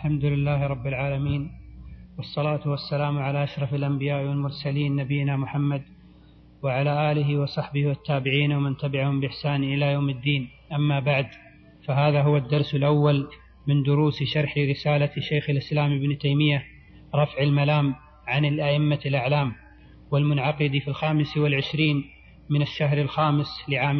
الحمد لله رب العالمين، والصلاة والسلام على أشرف الأنبياء والمرسلين نبينا محمد وعلى آله وصحبه والتابعين ومن تبعهم بإحسان إلى يوم الدين. أما بعد، فهذا هو الدرس الأول من دروس شرح رسالة شيخ الإسلام ابن تيمية رفع الملام عن الأئمة الأعلام، والمنعقد في 25 من الشهر الخامس لعام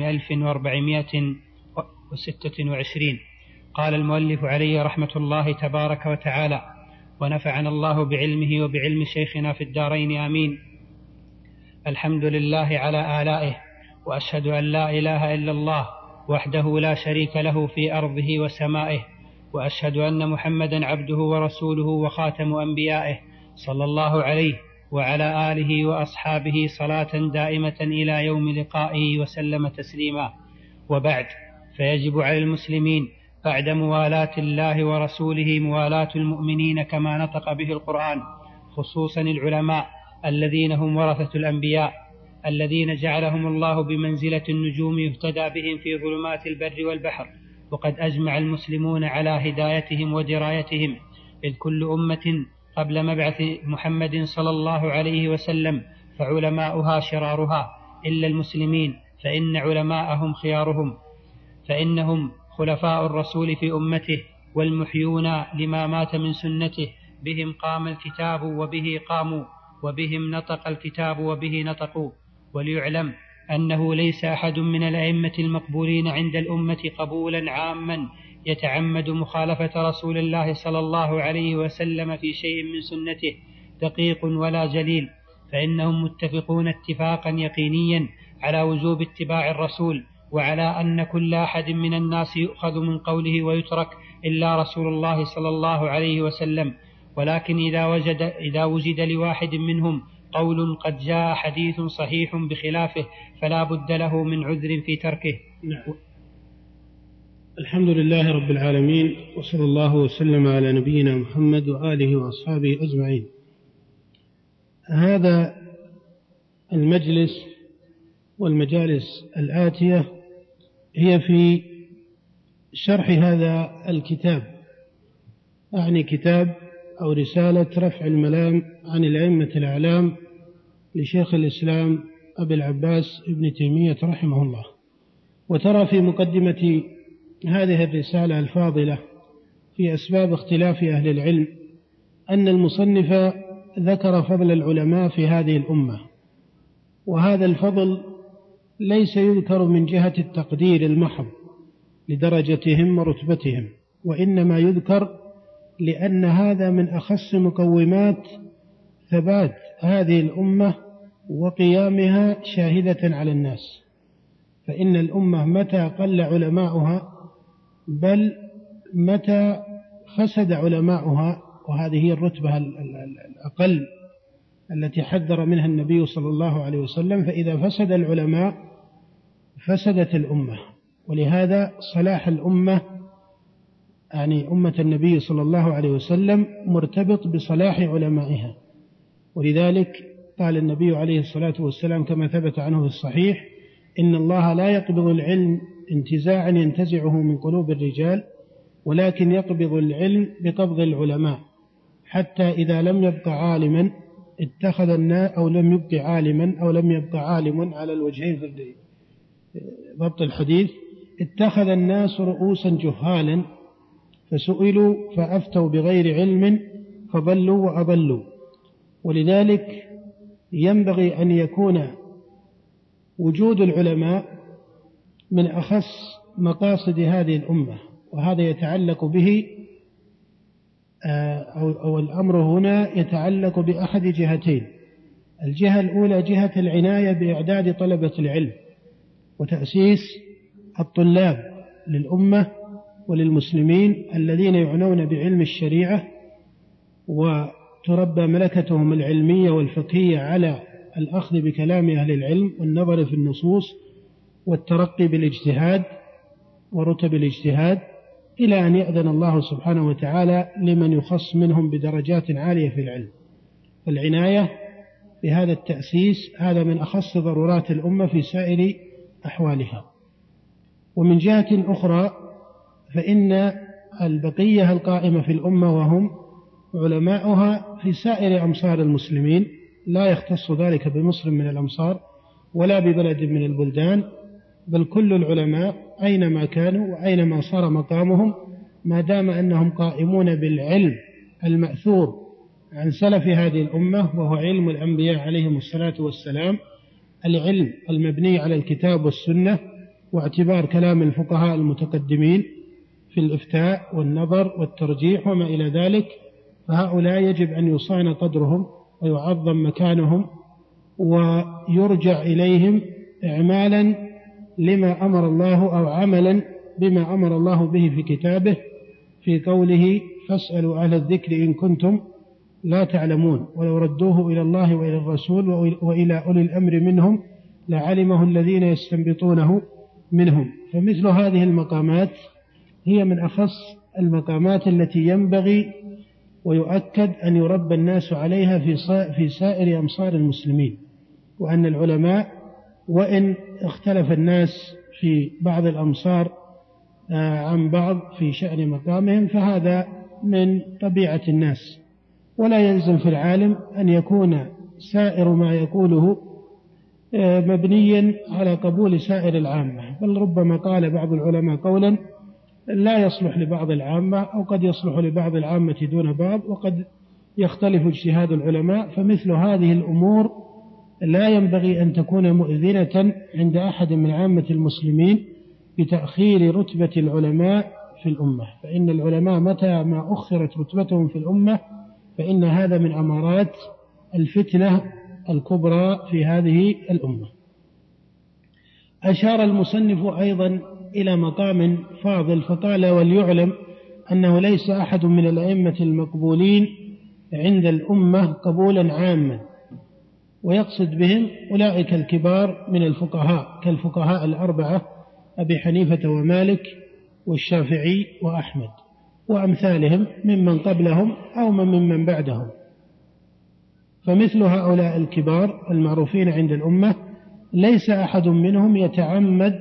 1426. قال المؤلف عليه رحمة الله تبارك وتعالى: ونفعنا الله بعلمه وبعلم شيخنا في الدارين آمين. الحمد لله على آلائه، وأشهد أن لا إله إلا الله وحده لا شريك له في أرضه وسمائه، وأشهد أن محمدا عبده ورسوله وخاتم أنبيائه، صلى الله عليه وعلى آله وأصحابه صلاة دائمة إلى يوم لقائه وسلم تسليما. وبعد، فيجب على المسلمين بعد موالاة الله ورسوله موالاة المؤمنين كما نطق به القرآن، خصوصا العلماء الذين هم ورثة الأنبياء، الذين جعلهم الله بمنزلة النجوم يهتدى بهم في ظلمات البر والبحر. وقد أجمع المسلمون على هدايتهم ودرايتهم، إذ كل أمة قبل مبعث محمد صلى الله عليه وسلم فعلماؤها شرارها، إلا المسلمين فإن علماءهم خيارهم، فإنهم خلفاء الرسول في أمته والمحيون لما مات من سنته. بهم قام الكتاب وبه قاموا، وبهم نطق الكتاب وبه نطقوا. وليعلم أنه ليس أحد من الأئمة المقبولين عند الأمة قبولا عاما يتعمد مخالفة رسول الله صلى الله عليه وسلم في شيء من سنته دقيق ولا جليل، فإنهم متفقون اتفاقا يقينيا على وجوب اتباع الرسول، وعلى أن كل أحد من الناس يؤخذ من قوله ويترك إلا رسول الله صلى الله عليه وسلم. ولكن إذا وجد لواحد منهم قول قد جاء حديث صحيح بخلافه فلا بد له من عذر في تركه. الحمد لله رب العالمين، وصلى الله وسلم على نبينا محمد وآله وأصحابه أجمعين. هذا المجلس والمجالس الآتية هي في شرح هذا الكتاب، أعني كتاب أو رسالة رفع الملام عن الأئمة الأعلام لشيخ الإسلام أبي العباس ابن تيمية رحمه الله. وترى في مقدمة هذه الرسالة الفاضلة في أسباب اختلاف أهل العلم أن المصنف ذكر فضل العلماء في هذه الأمة، وهذا الفضل ليس يذكر من جهة التقدير المحض لدرجتهم ورتبتهم، وإنما يذكر لأن هذا من أخص مقومات ثبات هذه الأمة وقيامها شاهدة على الناس. فإن الأمة متى قل علماؤها، بل متى فسد علماؤها، وهذه هي الرتبة الأقل التي حذر منها النبي صلى الله عليه وسلم، فإذا فسد العلماء فسدت الأمة. ولهذا صلاح الأمة، يعني أمة النبي صلى الله عليه وسلم، مرتبط بصلاح علمائها. ولذلك قال النبي عليه الصلاة والسلام كما ثبت عنه في الصحيح: إن الله لا يقبض العلم انتزاعا ينتزعه من قلوب الرجال، ولكن يقبض العلم بقبض العلماء، حتى إذا لم يبق عالما اتخذ الناس، أو لم يبق عالما أو لم يبق عالم على الوجهين في ضبط الحديث، اتخذ الناس رؤوسا جهالا فسئلوا فأفتوا بغير علم فضلوا وأضلوا. ولذلك ينبغي أن يكون وجود العلماء من أخص مقاصد هذه الأمة، وهذا يتعلق به أو الأمر هنا يتعلق بأحد جهتين. الجهة الأولى جهة العناية بإعداد طلبة العلم وتأسيس الطلاب للأمة وللمسلمين الذين يعنون بعلم الشريعة، وتربى ملكتهم العلمية والفقهية على الأخذ بكلام أهل العلم والنظر في النصوص والترقي بالاجتهاد ورتب الاجتهاد، إلى أن يأذن الله سبحانه وتعالى لمن يخص منهم بدرجات عالية في العلم. العناية بهذا التأسيس هذا من أخص ضرورات الأمة في سائر أحوالها. ومن جهة أخرى فإن البقية القائمة في الأمة وهم علماؤها في سائر أمصار المسلمين، لا يختص ذلك بمصر من الأمصار ولا ببلد من البلدان، بل كل العلماء أينما كانوا وأينما صار مقامهم، ما دام أنهم قائمون بالعلم المأثور عن سلف هذه الأمة، وهو علم الأنبياء عليهم الصلاة والسلام، العلم المبني على الكتاب والسنة واعتبار كلام الفقهاء المتقدمين في الإفتاء والنظر والترجيح وما إلى ذلك، فهؤلاء يجب أن يصان قدرهم ويعظم مكانهم ويرجع إليهم إعمالا لما أمر الله أو عملا بما أمر الله به في كتابه في قوله فاسألوا أهل الذكر إن كنتم لا تعلمون ولو ردوه إلى الله وإلى الرسول وإلى أولي الأمر منهم لعلمه الذين يستنبطونه منهم. فمثل هذه المقامات هي من أخص المقامات التي ينبغي ويؤكد أن يربى الناس عليها في سائر أمصار المسلمين، وأن العلماء وإن اختلف الناس في بعض الأمصار عن بعض في شأن مقامهم فهذا من طبيعة الناس، ولا يلزم في العالم أن يكون سائر ما يقوله مبنيا على قبول سائر العامة، بل ربما قال بعض العلماء قولا لا يصلح لبعض العامة أو قد يصلح لبعض العامة دون بعض، وقد يختلف اجتهاد العلماء. فمثل هذه الأمور لا ينبغي أن تكون مؤذنة عند أحد من عامة المسلمين بتأخير رتبة العلماء في الأمة، فإن العلماء متى ما أخرت رتبتهم في الأمة فإن هذا من أمارات الفتنة الكبرى في هذه الأمة. أشار المصنف أيضا إلى مقام فاضل فقال وليعلم أنه ليس أحد من الأئمة المقبولين عند الأمة قبولا عاما، ويقصد بهم أولئك الكبار من الفقهاء كالفقهاء الأربعة أبي حنيفة ومالك والشافعي وأحمد وأمثالهم ممن قبلهم أو ممن بعدهم. فمثل هؤلاء الكبار المعروفين عند الأمة ليس أحد منهم يتعمد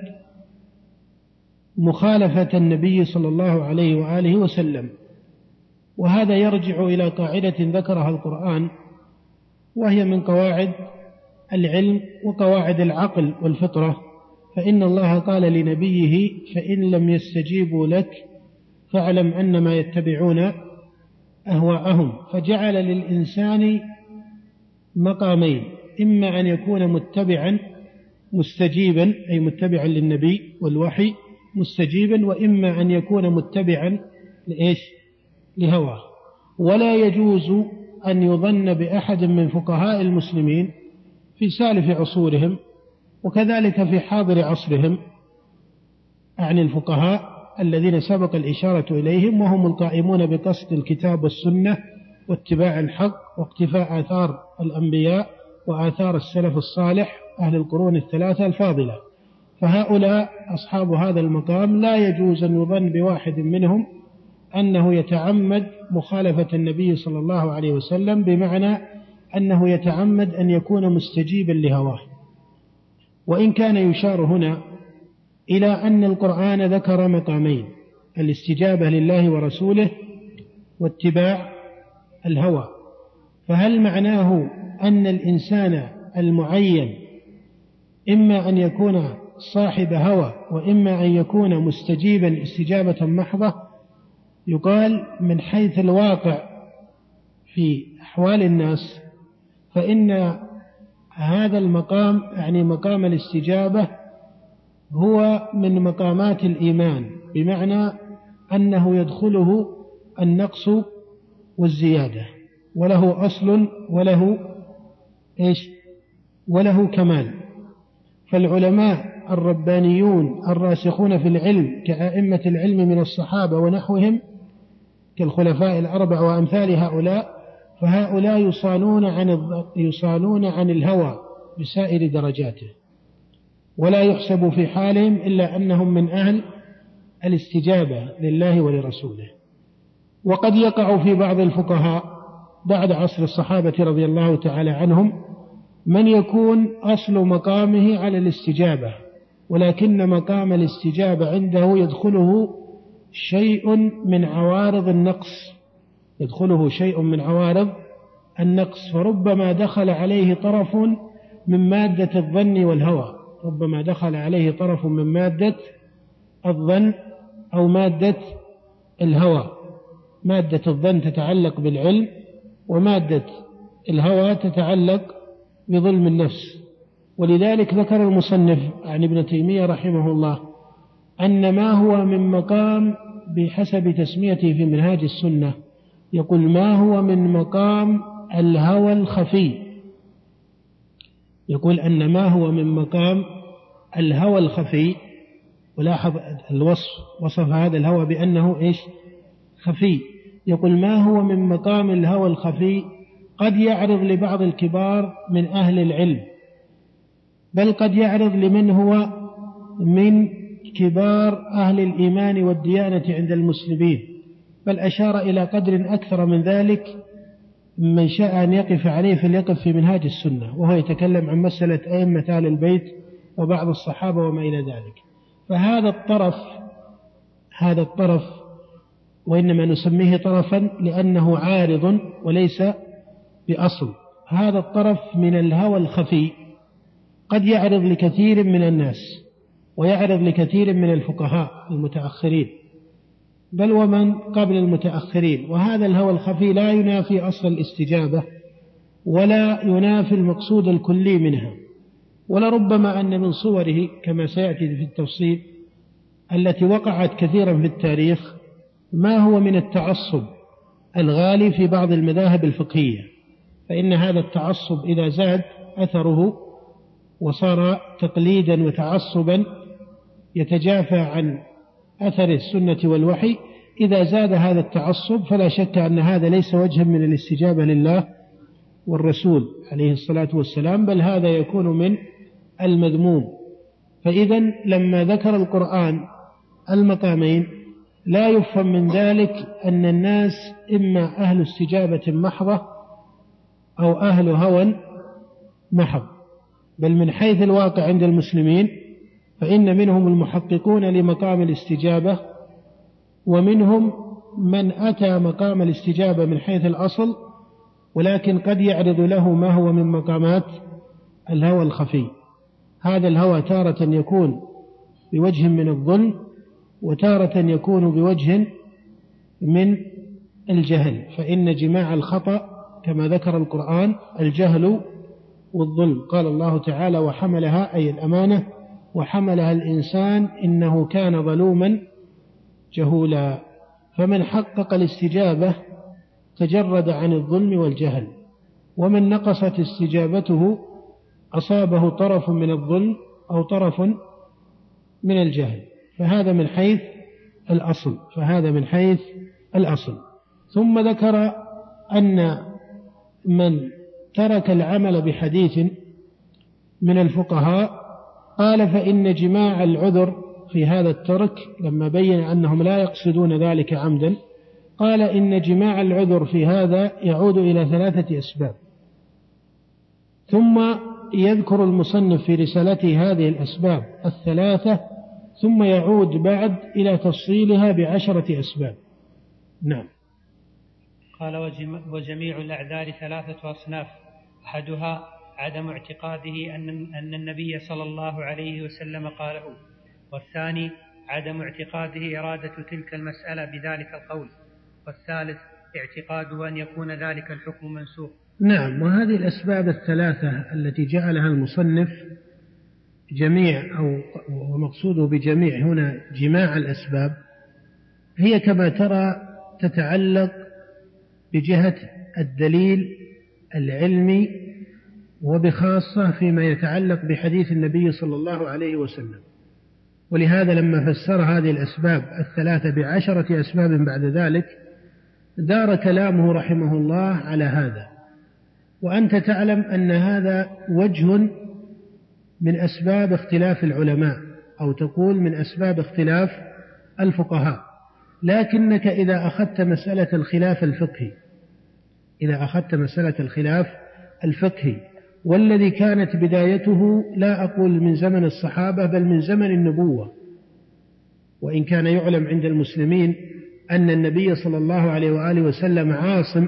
مخالفة النبي صلى الله عليه وآله وسلم، وهذا يرجع إلى قاعدة ذكرها القرآن وهي من قواعد العلم وقواعد العقل والفطرة، فإن الله قال لنبيه فإن لم يستجيبوا لك فاعلم أنما يتبعون أهواءهم، فجعل للإنسان مقامين، إما أن يكون متبعا مستجيبا أي متبعا للنبي والوحي مستجيبا، وإما أن يكون متبعا لهواه. ولا يجوز أن يظن بأحد من فقهاء المسلمين في سالف عصورهم وكذلك في حاضر عصرهم عن الفقهاء الذين سبق الإشارة إليهم وهم القائمون بقصد الكتاب والسنة واتباع الحق واقتفاء آثار الأنبياء وآثار السلف الصالح أهل القرون الثلاثة الفاضلة، فهؤلاء أصحاب هذا المقام لا يجوز أن يظن بواحد منهم أنه يتعمد مخالفة النبي صلى الله عليه وسلم، بمعنى أنه يتعمد أن يكون مستجيبا لهواه. وإن كان يشار هنا إلى أن القرآن ذكر مقامين: الاستجابة لله ورسوله واتباع الهوى، فهل معناه أن الإنسان المعين إما أن يكون صاحب هوى وإما أن يكون مستجيبا استجابة محضة؟ يقال من حيث الواقع في أحوال الناس فإن هذا المقام يعني مقام الاستجابة هو من مقامات الإيمان، بمعنى أنه يدخله النقص والزيادة، وله أصل وله كمال. فالعلماء الربانيون الراسخون في العلم كأئمة العلم من الصحابة ونحوهم كالخلفاء الأربع وأمثال هؤلاء، فهؤلاء يصانون عن الهوى بسائر درجاته، ولا يحسب في حالهم إلا أنهم من أهل الاستجابة لله ولرسوله. وقد يقع في بعض الفقهاء بعد عصر الصحابة رضي الله تعالى عنهم من يكون أصل مقامه على الاستجابة، ولكن مقام الاستجابة عنده يدخله شيء من عوارض النقص، يدخله شيء من عوارض النقص، فربما دخل عليه طرف من مادة الظن والهوى، ربما دخل عليه طرف من مادة الظن أو مادة الهوى. مادة الظن تتعلق بالعلم، ومادة الهوى تتعلق بظلم النفس. ولذلك ذكر المصنف عن ابن تيمية رحمه الله أن ما هو من مقام، بحسب تسميته في منهاج السنة، يقول ما هو من مقام الهوى الخفي، يقول أن ما هو من مقام الهوى الخفي. ولاحظ الوصف، وصف هذا الهوى بأنه إيش؟ خفي. يقول ما هو من مقام الهوى الخفي قد يعرض لبعض الكبار من أهل العلم، بل قد يعرض لمن هو من كبار أهل الإيمان والديانة عند المسلمين، بل أشار إلى قدر أكثر من ذلك. من شاء أن يقف عليه فليقف في منهاج السنة، وهو يتكلم عن مسألة أئمة آل البيت وبعض الصحابة وما إلى ذلك. فهذا الطرف وإنما نسميه طرفا لأنه عارض وليس بأصل، هذا الطرف من الهوى الخفي قد يعرض لكثير من الناس، ويعرض لكثير من الفقهاء المتأخرين، بل ومن قبل المتأخرين. وهذا الهوى الخفي لا ينافي أصل الاستجابة، ولا ينافي المقصود الكلي منها، ولربما أن من صوره كما سيأتي في التفصيل التي وقعت كثيرا في التاريخ ما هو من التعصب الغالي في بعض المذاهب الفقهية. فإن هذا التعصب إذا زاد أثره وصار تقليدا وتعصبا يتجافى عن أثر السنة والوحي، إذا زاد هذا التعصب فلا شك أن هذا ليس وجها من الاستجابة لله والرسول عليه الصلاة والسلام، بل هذا يكون من المذموم. فإذا لما ذكر القرآن المقامين لا يفهم من ذلك أن الناس إما أهل استجابة محضة أو أهل هوى محض، بل من حيث الواقع عند المسلمين فإن منهم المحققون لمقام الاستجابة، ومنهم من أتى مقام الاستجابة من حيث الأصل، ولكن قد يعرض له ما هو من مقامات الهوى الخفي. هذا الهوى تارة يكون بوجه من الظلم، وتارة يكون بوجه من الجهل، فإن جماع الخطأ كما ذكر القرآن الجهل والظلم. قال الله تعالى وحملها أي الأمانة وحملها الإنسان إنه كان ظلوما جهولا. فمن حقق الاستجابة تجرد عن الظلم والجهل، ومن نقصت استجابته أصابه طرف من الظلم أو طرف من الجهل. فهذا من حيث الأصل. ثم ذكر أن من ترك العمل بحديث من الفقهاء قال فإن جماع العذر في هذا الترك، لما بين أنهم لا يقصدون ذلك عمدا، قال إن جماع العذر في هذا يعود إلى 3 أسباب. ثم يذكر المصنف في رسالته هذه الأسباب 3، ثم يعود بعد إلى تفصيلها ب10 أسباب. نعم. قال وجميع الأعذار 3 أصناف: أحدها عدم اعتقاده أن النبي صلى الله عليه وسلم قاله، والثاني عدم اعتقاده إرادة تلك المسألة بذلك القول، والثالث اعتقاده أن يكون ذلك الحكم منسوخ. نعم. وهذه الأسباب 3 التي جعلها المصنف جميع، أو ومقصوده بجميع هنا جماع الأسباب، هي كما ترى تتعلق بجهة الدليل العلمي، وبخاصة فيما يتعلق بحديث النبي صلى الله عليه وسلم. ولهذا لما فسر هذه الأسباب 3 ب10 أسباب بعد ذلك دار كلامه رحمه الله على هذا. وأنت تعلم أن هذا وجه من أسباب اختلاف العلماء، أو تقول من أسباب اختلاف الفقهاء. لكنك إذا أخذت مسألة الخلاف الفقهي والذي كانت بدايته لا أقول من زمن الصحابة بل من زمن النبوة، وإن كان يعلم عند المسلمين أن النبي صلى الله عليه وآله وسلم عاصم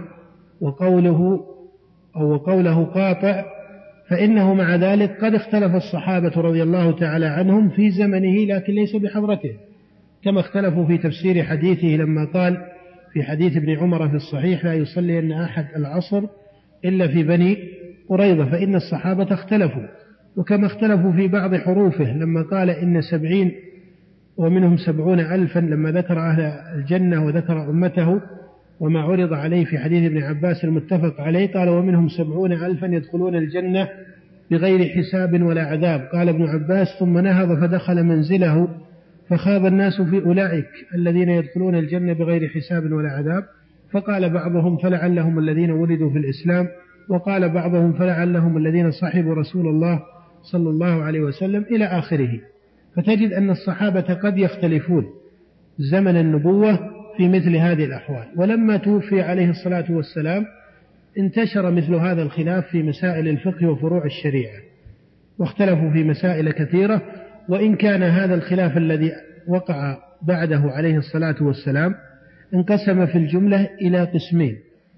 وقوله قاطع، فإنه مع ذلك قد اختلف الصحابة رضي الله تعالى عنهم في زمنه لكن ليس بحضرته، كما اختلفوا في تفسير حديثه لما قال في حديث ابن عمر في الصحيح لا يصلي أن أحد العصر إلا في بني قريظة، فإن الصحابة اختلفوا. وكما اختلفوا في بعض حروفه لما قال إن 70 ومنهم 70,000 لما ذكر أهل الجنة وذكر أمته وما عرض عليه في حديث ابن عباس المتفق عليه، قال ومنهم 70,000 يدخلون الجنة بغير حساب ولا عذاب. قال ابن عباس ثم نهض فدخل منزله فخاب الناس في أولئك الذين يدخلون الجنة بغير حساب ولا عذاب، فقال بعضهم فلعلهم الذين ولدوا في الإسلام، وقال بعضهم فلعلهم الذين صحبوا رسول الله صلى الله عليه وسلم إلى آخره. فتجد أن الصحابة قد يختلفون زمن النبوة في مثل هذه الأحوال. ولما توفي عليه الصلاة والسلام انتشر مثل هذا الخلاف في مسائل الفقه وفروع الشريعة، واختلفوا في مسائل كثيرة. وإن كان هذا الخلاف الذي وقع بعده عليه الصلاة والسلام انقسم في الجملة إلى قسمين: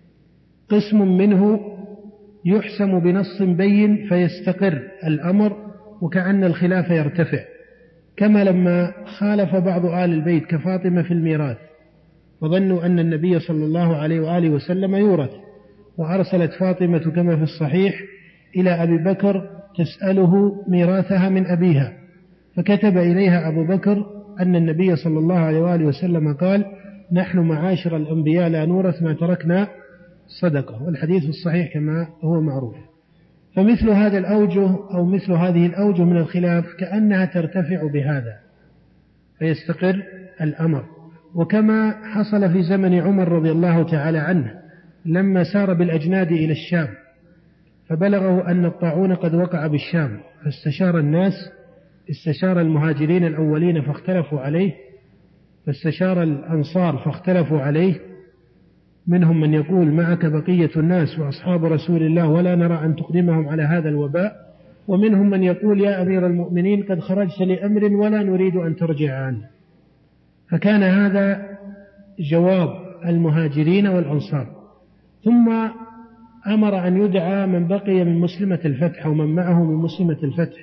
قسم منه يحسم بنص بين فيستقر الأمر وكأن الخلاف يرتفع، كما لما خالف بعض آل البيت كفاطمة في الميراث وظنوا أن النبي صلى الله عليه وآله وسلم يورث، وأرسلت فاطمة كما في الصحيح إلى أبي بكر تسأله ميراثها من أبيها، فكتب إليها أبو بكر أن النبي صلى الله عليه وآله وسلم قال: نحن معاشر الأنبياء لا نورث ما تركنا صدقة، والحديث الصحيح كما هو معروف. فمثل هذا الأوجه أو مثل هذه الأوجه من الخلاف كأنها ترتفع بهذا فيستقر الأمر. وكما حصل في زمن عمر رضي الله تعالى عنه لما سار بالأجناد إلى الشام فبلغه أن الطاعون قد وقع بالشام، فاستشار الناس، استشار المهاجرين الأولين فاختلفوا عليه، فاستشار الأنصار فاختلفوا عليه، منهم من يقول معك بقية الناس وأصحاب رسول الله ولا نرى أن تقدمهم على هذا الوباء، ومنهم من يقول يا أمير المؤمنين قد خرجت لأمر ولا نريد أن ترجع عنه. فكان هذا جواب المهاجرين والأنصار. ثم أمر أن يدعى من بقي من مسلمة الفتح ومن معه من مسلمة الفتح،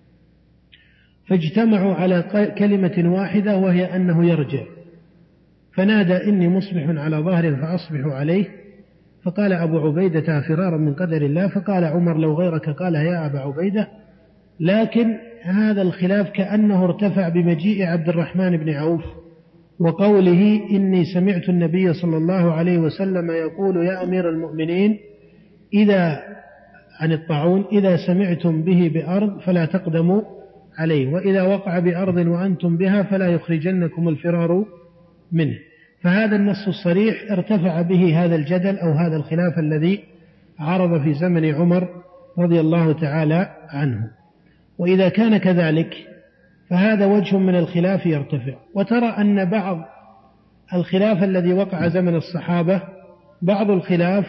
فاجتمعوا على كلمة واحدة وهي أنه يرجع، فنادى: إني مصبح على ظهر فأصبح عليه. فقال أبو عبيدة فرارا من قدر الله، فقال عمر: لو غيرك قال يا أبا عبيدة. لكن هذا الخلاف كأنه ارتفع بمجيء عبد الرحمن بن عوف وقوله: إني سمعت النبي صلى الله عليه وسلم يقول يا أمير المؤمنين عن الطاعون: إذا سمعتم به بأرض فلا تقدموا عليه، وإذا وقع بأرض وأنتم بها فلا يخرجنكم الفرار منه. فهذا النص الصريح ارتفع به هذا الجدل أو هذا الخلاف الذي عرض في زمن عمر رضي الله تعالى عنه. وإذا كان كذلك فهذا وجه من الخلاف يرتفع. وترى أن بعض الخلاف الذي وقع زمن الصحابة بعض الخلاف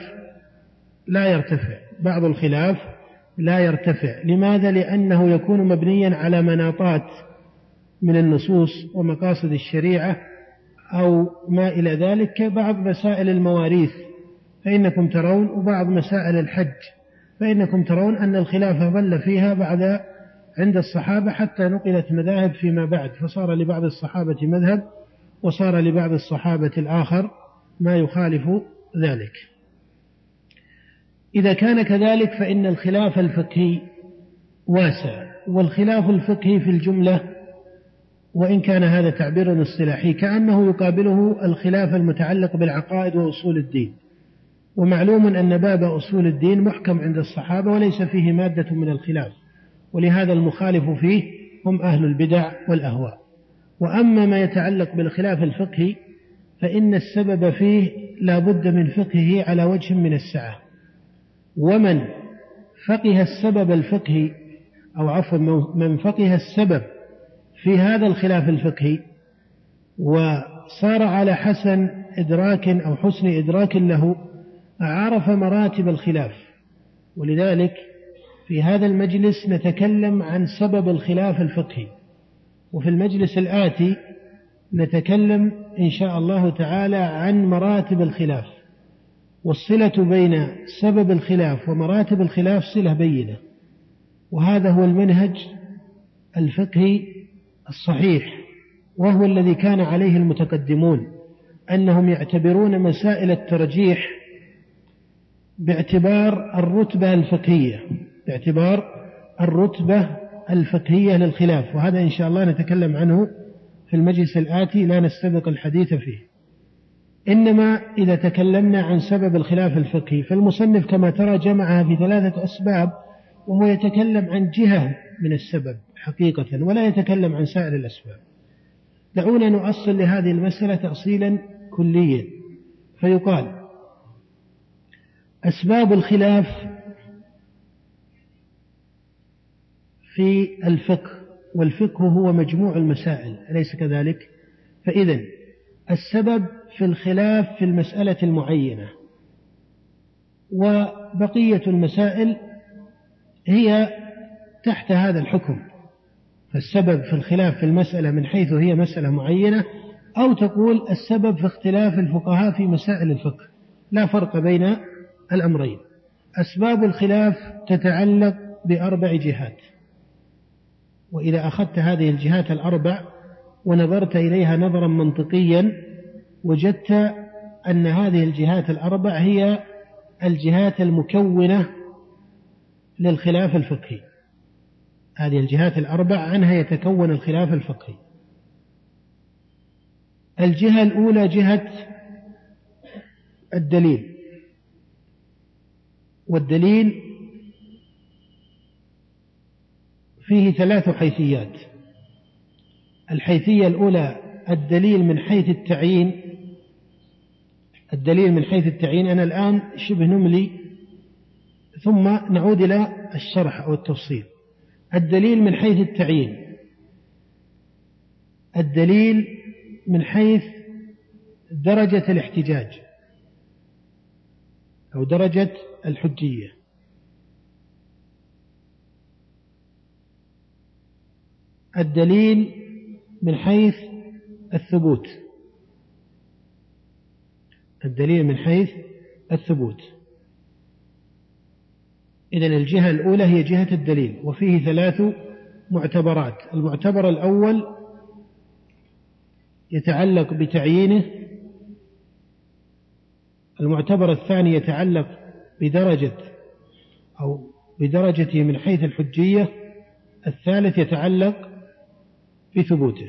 لا يرتفع. لماذا؟ لأنه يكون مبنيا على مناطات من النصوص ومقاصد الشريعة أو ما إلى ذلك، كبعض مسائل المواريث فإنكم ترون، وبعض مسائل الحج فإنكم ترون أن الخلاف ظل فيها بعد عند الصحابة حتى نقلت مذاهب فيما بعد، فصار لبعض الصحابة مذهب وصار لبعض الصحابة الآخر ما يخالف ذلك. إذا كان كذلك فإن الخلاف الفقهي واسع، والخلاف الفقهي في الجملة وإن كان هذا تعبير اصطلاحي كأنه يقابله الخلاف المتعلق بالعقائد وأصول الدين. ومعلوم أن باب أصول الدين محكم عند الصحابة وليس فيه مادة من الخلاف، ولهذا المخالف فيه هم أهل البدع والأهواء. وأما ما يتعلق بالخلاف الفقهي فإن السبب فيه لا بد من فقهه على وجه من السعة، ومن فقه السبب الفقهي من فقه السبب في هذا الخلاف الفقهي وصار على حسن إدراك أو حسن إدراك له عرف مراتب الخلاف. ولذلك في هذا المجلس نتكلم عن سبب الخلاف الفقهي، وفي المجلس الآتي نتكلم إن شاء الله تعالى عن مراتب الخلاف، والصلة بين سبب الخلاف ومراتب الخلاف صلة بينة، وهذا هو المنهج الفقهي الصحيح، وهو الذي كان عليه المتقدمون، أنهم يعتبرون مسائل الترجيح باعتبار الرتبة الفقهية للخلاف، وهذا إن شاء الله نتكلم عنه في المجلس الآتي، لا نستبق الحديث فيه. إنما إذا تكلمنا عن سبب الخلاف الفقهي فالمصنف كما ترى جمعها في 3 أسباب، وهو يتكلم عن جهة من السبب حقيقة ولا يتكلم عن سائر الأسباب. دعونا نؤصل لهذه المسألة تأصيلا كليا، فيقال أسباب الخلاف في الفقه، والفقه هو مجموع المسائل، أليس كذلك؟ فإذن السبب في الخلاف في المسألة المعينة، وبقية المسائل هي تحت هذا الحكم. فالسبب في الخلاف في المسألة من حيث هي مسألة معينة، أو تقول السبب في اختلاف الفقهاء في مسائل الفقه، لا فرق بين الأمرين. أسباب الخلاف تتعلق ب4 جهات، وإذا أخذت هذه الجهات 4 ونظرت إليها نظرا منطقيا وجدت أن هذه الجهات 4 هي الجهات المكونة للخلاف الفقهي. هذه الجهات 4 عنها يتكون الخلاف الفقهي. الجهة الأولى جهة الدليل، والدليل فيه 3 حيثيات. الحيثية الأولى الدليل من حيث التعيين. الدليل من حيث التعيين، أنا الآن شبه نملي ثم نعود إلى الشرح أو التفصيل. الدليل من حيث التعيين، الدليل من حيث درجة الاحتجاج أو درجة الحجية، الدليل من حيث الثبوت، الدليل من حيث الثبوت. إذن الجهة الأولى هي جهة الدليل، وفيه 3 معتبرات. المعتبر الأول يتعلق بتعيينه، المعتبر الثاني يتعلق بدرجته من حيث الحجية، الثالث يتعلق بثبوته.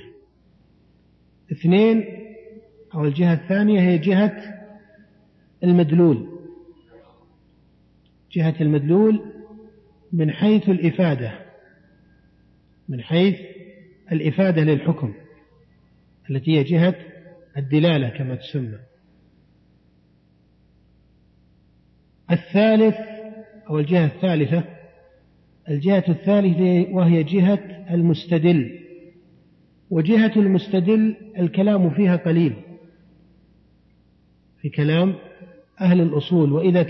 2 أو الجهة الثانية هي جهة المدلول، جهة المدلول من حيث الإفادة، من حيث الإفادة للحكم التي هي جهة الدلالة كما تسمى. الثالث أو الجهة الثالثة، الجهة الثالثة وهي جهة المستدل، وجهة المستدل الكلام فيها قليل في كلام أهل الأصول، وإذا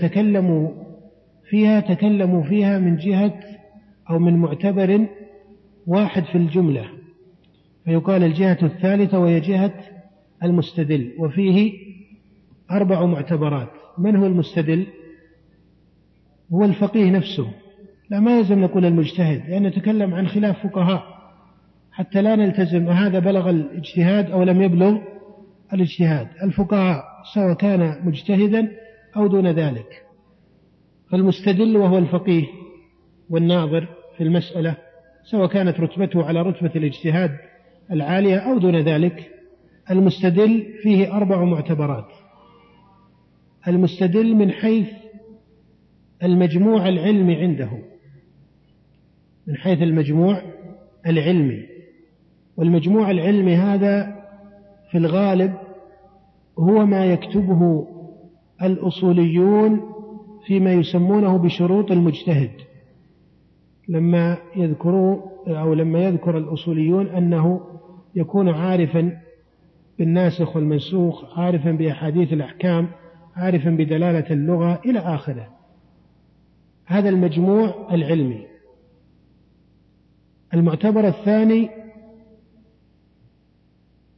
تكلموا فيها من جهة أو من معتبر واحد في الجملة، فيقال الجهة الثالثة وهي جهة المستدل، وفيه 4 معتبرات. من هو المستدل؟ هو الفقيه نفسه، لا ما يلزم نقول المجتهد، لأن نتكلم عن خلاف فقهاء حتى لا نلتزم هذا بلغ الاجتهاد أو لم يبلغ الاجتهاد. الفقهاء سواء كان مجتهدا أو دون ذلك، فالمستدل وهو الفقيه والناظر في المسألة، سواء كانت رتبته على رتبة الاجتهاد العالية أو دون ذلك. المستدل فيه 4 معتبرات. المستدل من حيث المجموع العلمي عنده، من حيث المجموع العلمي، والمجموع العلمي هذا في الغالب هو ما يكتبه الأصوليون فيما يسمونه بشروط المجتهد، لما يذكر الأصوليون أنه يكون عارفا بالناسخ والمنسوخ، عارفا بأحاديث الأحكام، عارفا بدلالة اللغة إلى آخره. هذا المجموع العلمي. المعتبر الثاني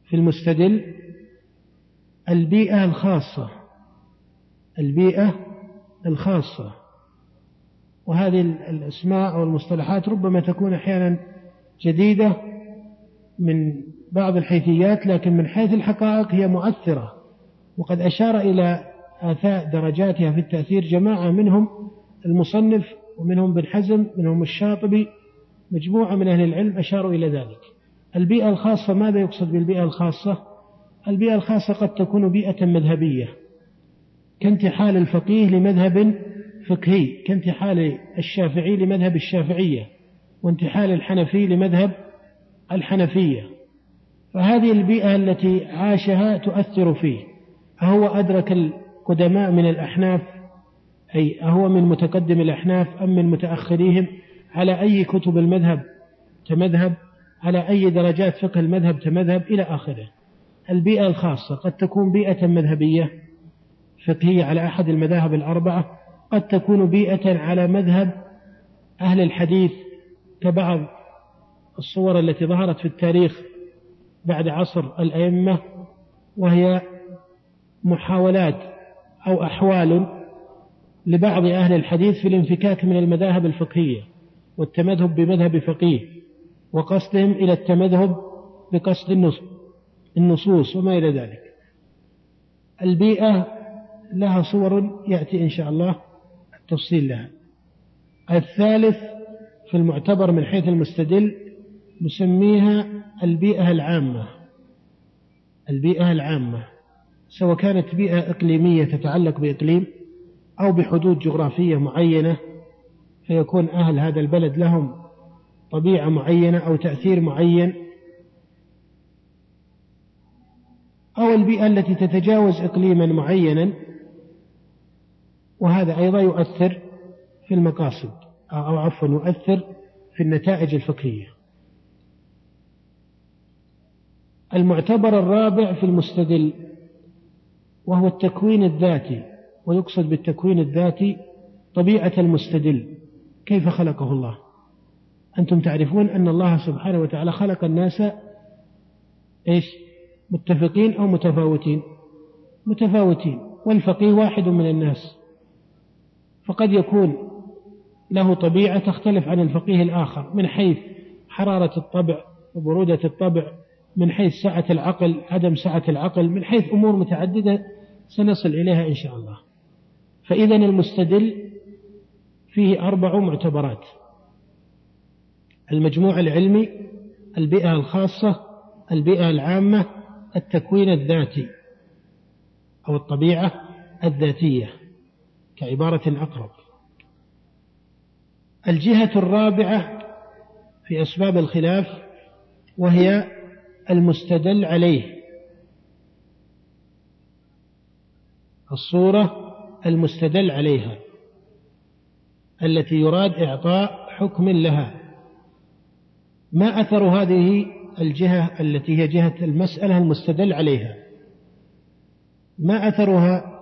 في المستدل البيئة الخاصة، البيئة الخاصة. وهذه الأسماء أو المصطلحات ربما تكون أحيانا جديدة من بعض الحيثيات، لكن من حيث الحقائق هي مؤثرة، وقد أشار إلى آثاء درجاتها في التأثير جماعة منهم المصنف ومنهم بن حزم منهم الشاطبي، مجموعة من أهل العلم أشاروا إلى ذلك. البيئة الخاصة، ماذا يقصد بالبيئة الخاصة؟ البيئة الخاصة قد تكون بيئة مذهبية كانتحال الفقيه لمذهب فقهي، كانتحال الشافعي لمذهب الشافعية، وانتحال الحنفي لمذهب الحنفية. فهذه البيئة التي عاشها تؤثر فيه. أهو أدرك القدماء من الأحناف، أي أهو من متقدم الأحناف أم من متأخريهم؟ على أي كتب المذهب تمذهب، على أي درجات فقه المذهب تمذهب، إلى آخره. البيئة الخاصة قد تكون بيئة مذهبية فقهية على أحد المذاهب الأربعة، قد تكون بيئة على مذهب أهل الحديث كبعض الصور التي ظهرت في التاريخ بعد عصر الأئمة، وهي محاولات أو أحوال لبعض أهل الحديث في الانفكاك من المذاهب الفقهية والتمذهب بمذهب فقيه، وقصدهم إلى التمذهب بقصد النصوص وما إلى ذلك. البيئة لها صور يأتي إن شاء الله التفصيل لها. الثالث في المعتبر من حيث المستدل نسميها البيئة العامة. البيئة العامة سواء كانت بيئة إقليمية تتعلق بإقليم أو بحدود جغرافية معينة، فيكون أهل هذا البلد لهم طبيعة معينة أو تأثير معين، أو البيئة التي تتجاوز إقليما معينا، وهذا أيضا يؤثر في المقاصد أو عفوا يؤثر في النتائج الفقهية. المعتبر الرابع في المستدل وهو التكوين الذاتي، ويقصد بالتكوين الذاتي طبيعة المستدل، كيف خلقه الله. أنتم تعرفون أن الله سبحانه وتعالى خلق الناس متفقين أو متفاوتين؟ متفاوتين، والفقيه واحد من الناس، فقد يكون له طبيعة تختلف عن الفقيه الآخر من حيث حرارة الطبع وبرودة الطبع، من حيث سعة العقل عدم سعة العقل، من حيث أمور متعددة سنصل إليها إن شاء الله. فإذن المستدل فيه 4 معتبرات: المجموع العلمي، البيئة الخاصة، البيئة العامة، التكوين الذاتي أو الطبيعة الذاتية كعبارة أقرب. الجهة الرابعة في أسباب الخلاف وهي المستدل عليه، الصورة المستدل عليها التي يراد إعطاء حكم لها. ما أثر هذه الجهة التي هي جهة المسألة المستدل عليها؟ ما أثرها؟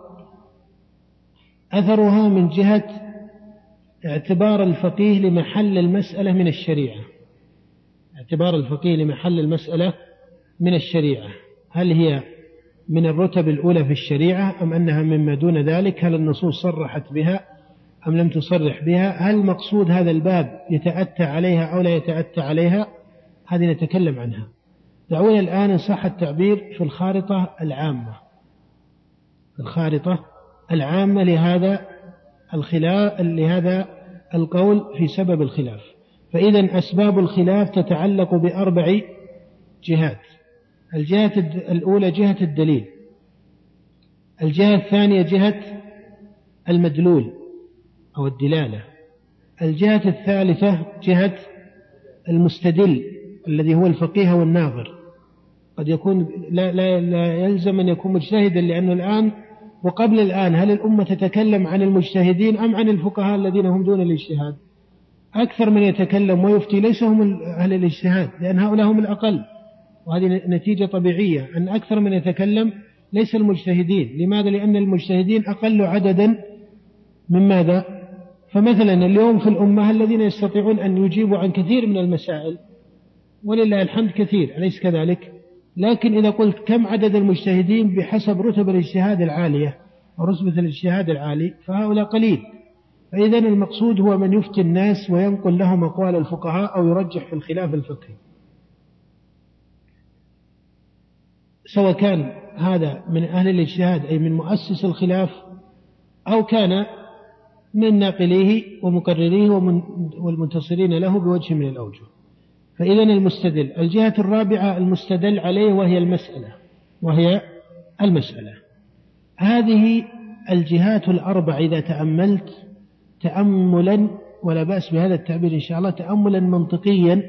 أثرها من جهة اعتبار الفقيه لمحل المسألة من الشريعة، اعتبار الفقيه لمحل المسألة من الشريعة، هل هي من الرتب الأولى في الشريعة أم أنها مما دون ذلك؟ هل النصوص صرحت بها أم لم تصرح بها؟ هل مقصود هذا الباب يتأتى عليها أو لا يتأتى عليها؟ هذه نتكلم عنها. دعونا الآن إن صح التعبير في الخارطة العامة، الخارطة العامة لهذا الخلاف، لهذا القول في سبب الخلاف. فإذا أسباب الخلاف تتعلق ب4 جهات: الجهة الأولى جهة الدليل، الجهة الثانية جهة المدلول أو الدلالة، الجهة الثالثة جهة المستدل الذي هو الفقيه والناظر. قد يكون لا يلزم أن يكون مجتهدا، لأنه الآن وقبل الآن هل الأمة تتكلم عن المجتهدين أم عن الفقهاء الذين هم دون الاجتهاد؟ أكثر من يتكلم ويفتي ليس هم أهل الاجتهاد، لأن هؤلاء هم الأقل، وهذه نتيجة طبيعية أن أكثر من يتكلم ليس المجتهدين. لماذا؟ لأن المجتهدين أقل عددا من ماذا؟ فمثلا اليوم في الأمة الذين يستطيعون أن يجيبوا عن كثير من المسائل ولله الحمد كثير، أليس كذلك؟ لكن إذا قلت كم عدد المجتهدين بحسب رتب الاجتهاد العالية أو رتبة الاجتهاد العالي فهؤلاء قليل. فإذا المقصود هو من يفتي الناس وينقل لهم أقوال الفقهاء أو يرجح في الخلاف الفقهي، سواء كان هذا من أهل الاجتهاد أي من مؤسس الخلاف أو كان من ناقليه ومقرريه والمنتصرين له بوجه من الأوجه. فإذا المستدل الجهة الرابعة المستدل عليه وهي المسألة. هذه الجهات الأربع إذا تأملت تأملا، ولا بأس بهذا التعبير إن شاء الله، تأملا منطقيا،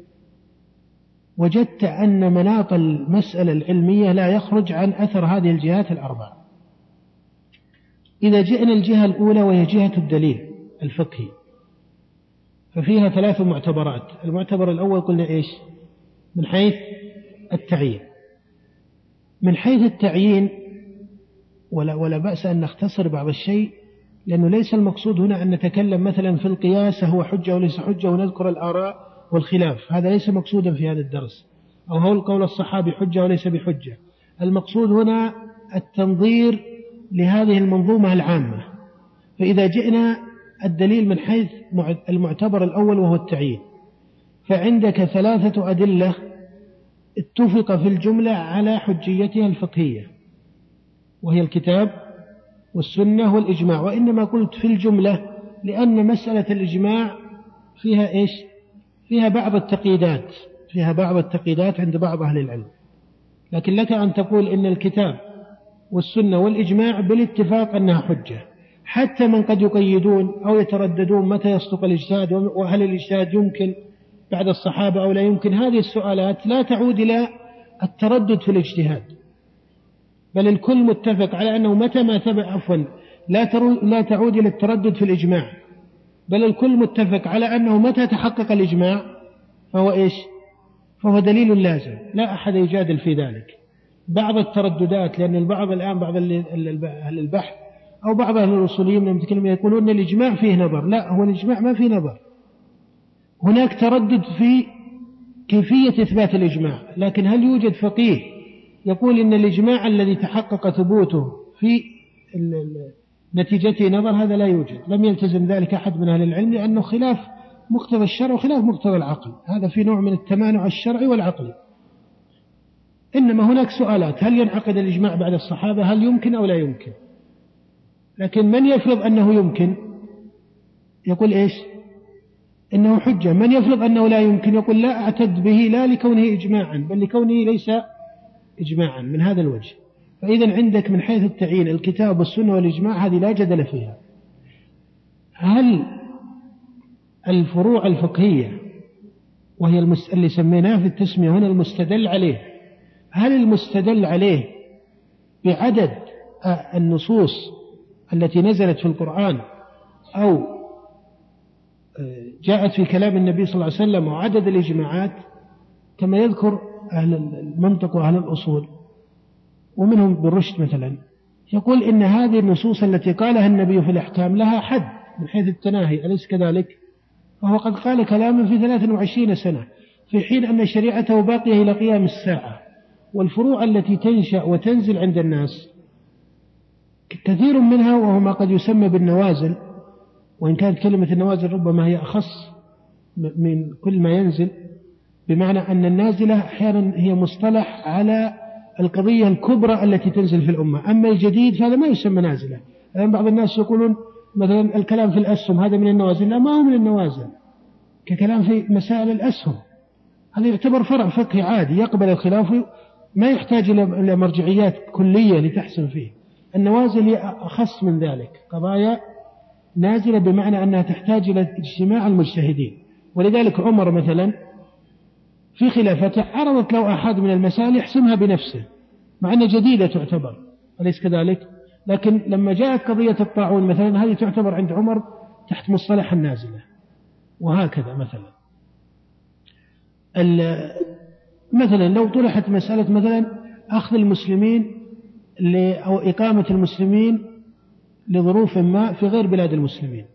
وجدت أن مناط المسألة العلمية لا يخرج عن أثر هذه الجهات الأربع. إذا جئنا الجهة الأولى وهي جهة الدليل الفقهي ففيها 3 معتبرات. المعتبر الأول قلنا إيش؟ من حيث التعيين. من حيث التعيين ولا بأس أن نختصر بعض الشيء، لأنه ليس المقصود هنا أن نتكلم مثلا في القياس هو حجة وليس حجة ونذكر الآراء والخلاف، هذا ليس مقصودا في هذا الدرس، أو هو القول الصحابي حجة وليس بحجة. المقصود هنا التنظير لهذه المنظومة العامة. فإذا جئنا الدليل من حيث المعتبر الأول وهو التعيين، فعندك 3 أدلة اتفق في الجملة على حجيتها الفقهية، وهي الكتاب والسنة والإجماع. وإنما قلت في الجملة لأن مسألة الإجماع فيها إيش؟ فيها بعض التقييدات عند بعض أهل العلم، لكن لك أن تقول إن الكتاب والسنة والإجماع بالاتفاق أنها حجة، حتى من قد يقيدون أو يترددون متى يصدق الاجتهاد وهل الاجتهاد يمكن بعد الصحابة أو لا يمكن. هذه السؤالات لا تعود إلى التردد في الاجتهاد، بل الكل متفق على أنه متى ما ثبت لا تعود إلى التردد في الإجماع، بل الكل متفق على أنه متى تحقق الإجماع فهو إيش؟ فهو دليل لازم، لا أحد يجادل في ذلك. بعض الترددات، لأن البعض الآن بعض أهل البحث أو بعض أهل الأصوليين لما يتكلمون يقولون أن الإجماع فيه نظر. لا، هو الإجماع ما فيه نظر، هناك تردد في كيفية إثبات الإجماع، لكن هل يوجد فقيه يقول إن الإجماع الذي تحقق ثبوته في نتيجته نظر؟ هذا لا يوجد، لم يلتزم ذلك أحد من أهل العلم، لأنه خلاف مقتضى الشرع وخلاف مقتضى العقل، هذا في نوع من التمانع الشرعي والعقلي. إنما هناك سؤالات: هل ينعقد الإجماع بعد الصحابة؟ هل يمكن أو لا يمكن؟ لكن من يفرض أنه يمكن يقول إيش؟ إنه حجة. من يفرض أنه لا يمكن يقول لا أعتد به، لا لكونه إجماعا بل لكونه ليس إجماعا. من هذا الوجه فإذا عندك من حيث التعيين الكتاب والسنة والإجماع، هذه لا جدل فيها. هل الفروع الفقهية وهي اللي سميناها في التسمية هنا المستدل عليه، هل المستدل عليه بعدد النصوص التي نزلت في القرآن أو جاءت في كلام النبي صلى الله عليه وسلم وعدد الإجماعات كما يذكر أهل المنطق وأهل الأصول ومنهم بالرشد مثلا، يقول إن هذه النصوص التي قالها النبي في الأحكام لها حد من حيث التناهي، أليس كذلك؟ وهو قد قال كلاما في 23 سنة، في حين أن شريعته باقية إلى قيام الساعة. والفروع التي تنشأ وتنزل عند الناس كثير منها وهو ما قد يسمى بالنوازل، وإن كانت كلمة النوازل ربما هي أخص من كل ما ينزل، بمعنى أن النازلة أحيانا هي مصطلح على القضية الكبرى التي تنزل في الأمة، أما الجديد فهذا ما يسمى نازلة. الآن بعض الناس يقولون مثلا الكلام في الأسهم هذا من النوازل، لا، ما هو من النوازل، ككلام في مسائل الأسهم، هذا يعتبر فرع فقهي عادي يقبل الخلاف، ما يحتاج إلى مرجعيات كلية لتحسن فيه. النوازل هي أخص من ذلك، قضايا نازلة بمعنى أنها تحتاج إلى اجتماع المجتهدين. ولذلك عمر مثلا في خلافته عرضت له أحد من المسائل يحسمها بنفسه، مع أنها جديدة تعتبر، أليس كذلك؟ لكن لما جاءت قضية الطاعون مثلا هذه تعتبر عند عمر تحت مصطلح النازلة، وهكذا مثلا لو طرحت مسألة مثلا أخذ المسلمين أو إقامة المسلمين لظروف ما في غير بلاد المسلمين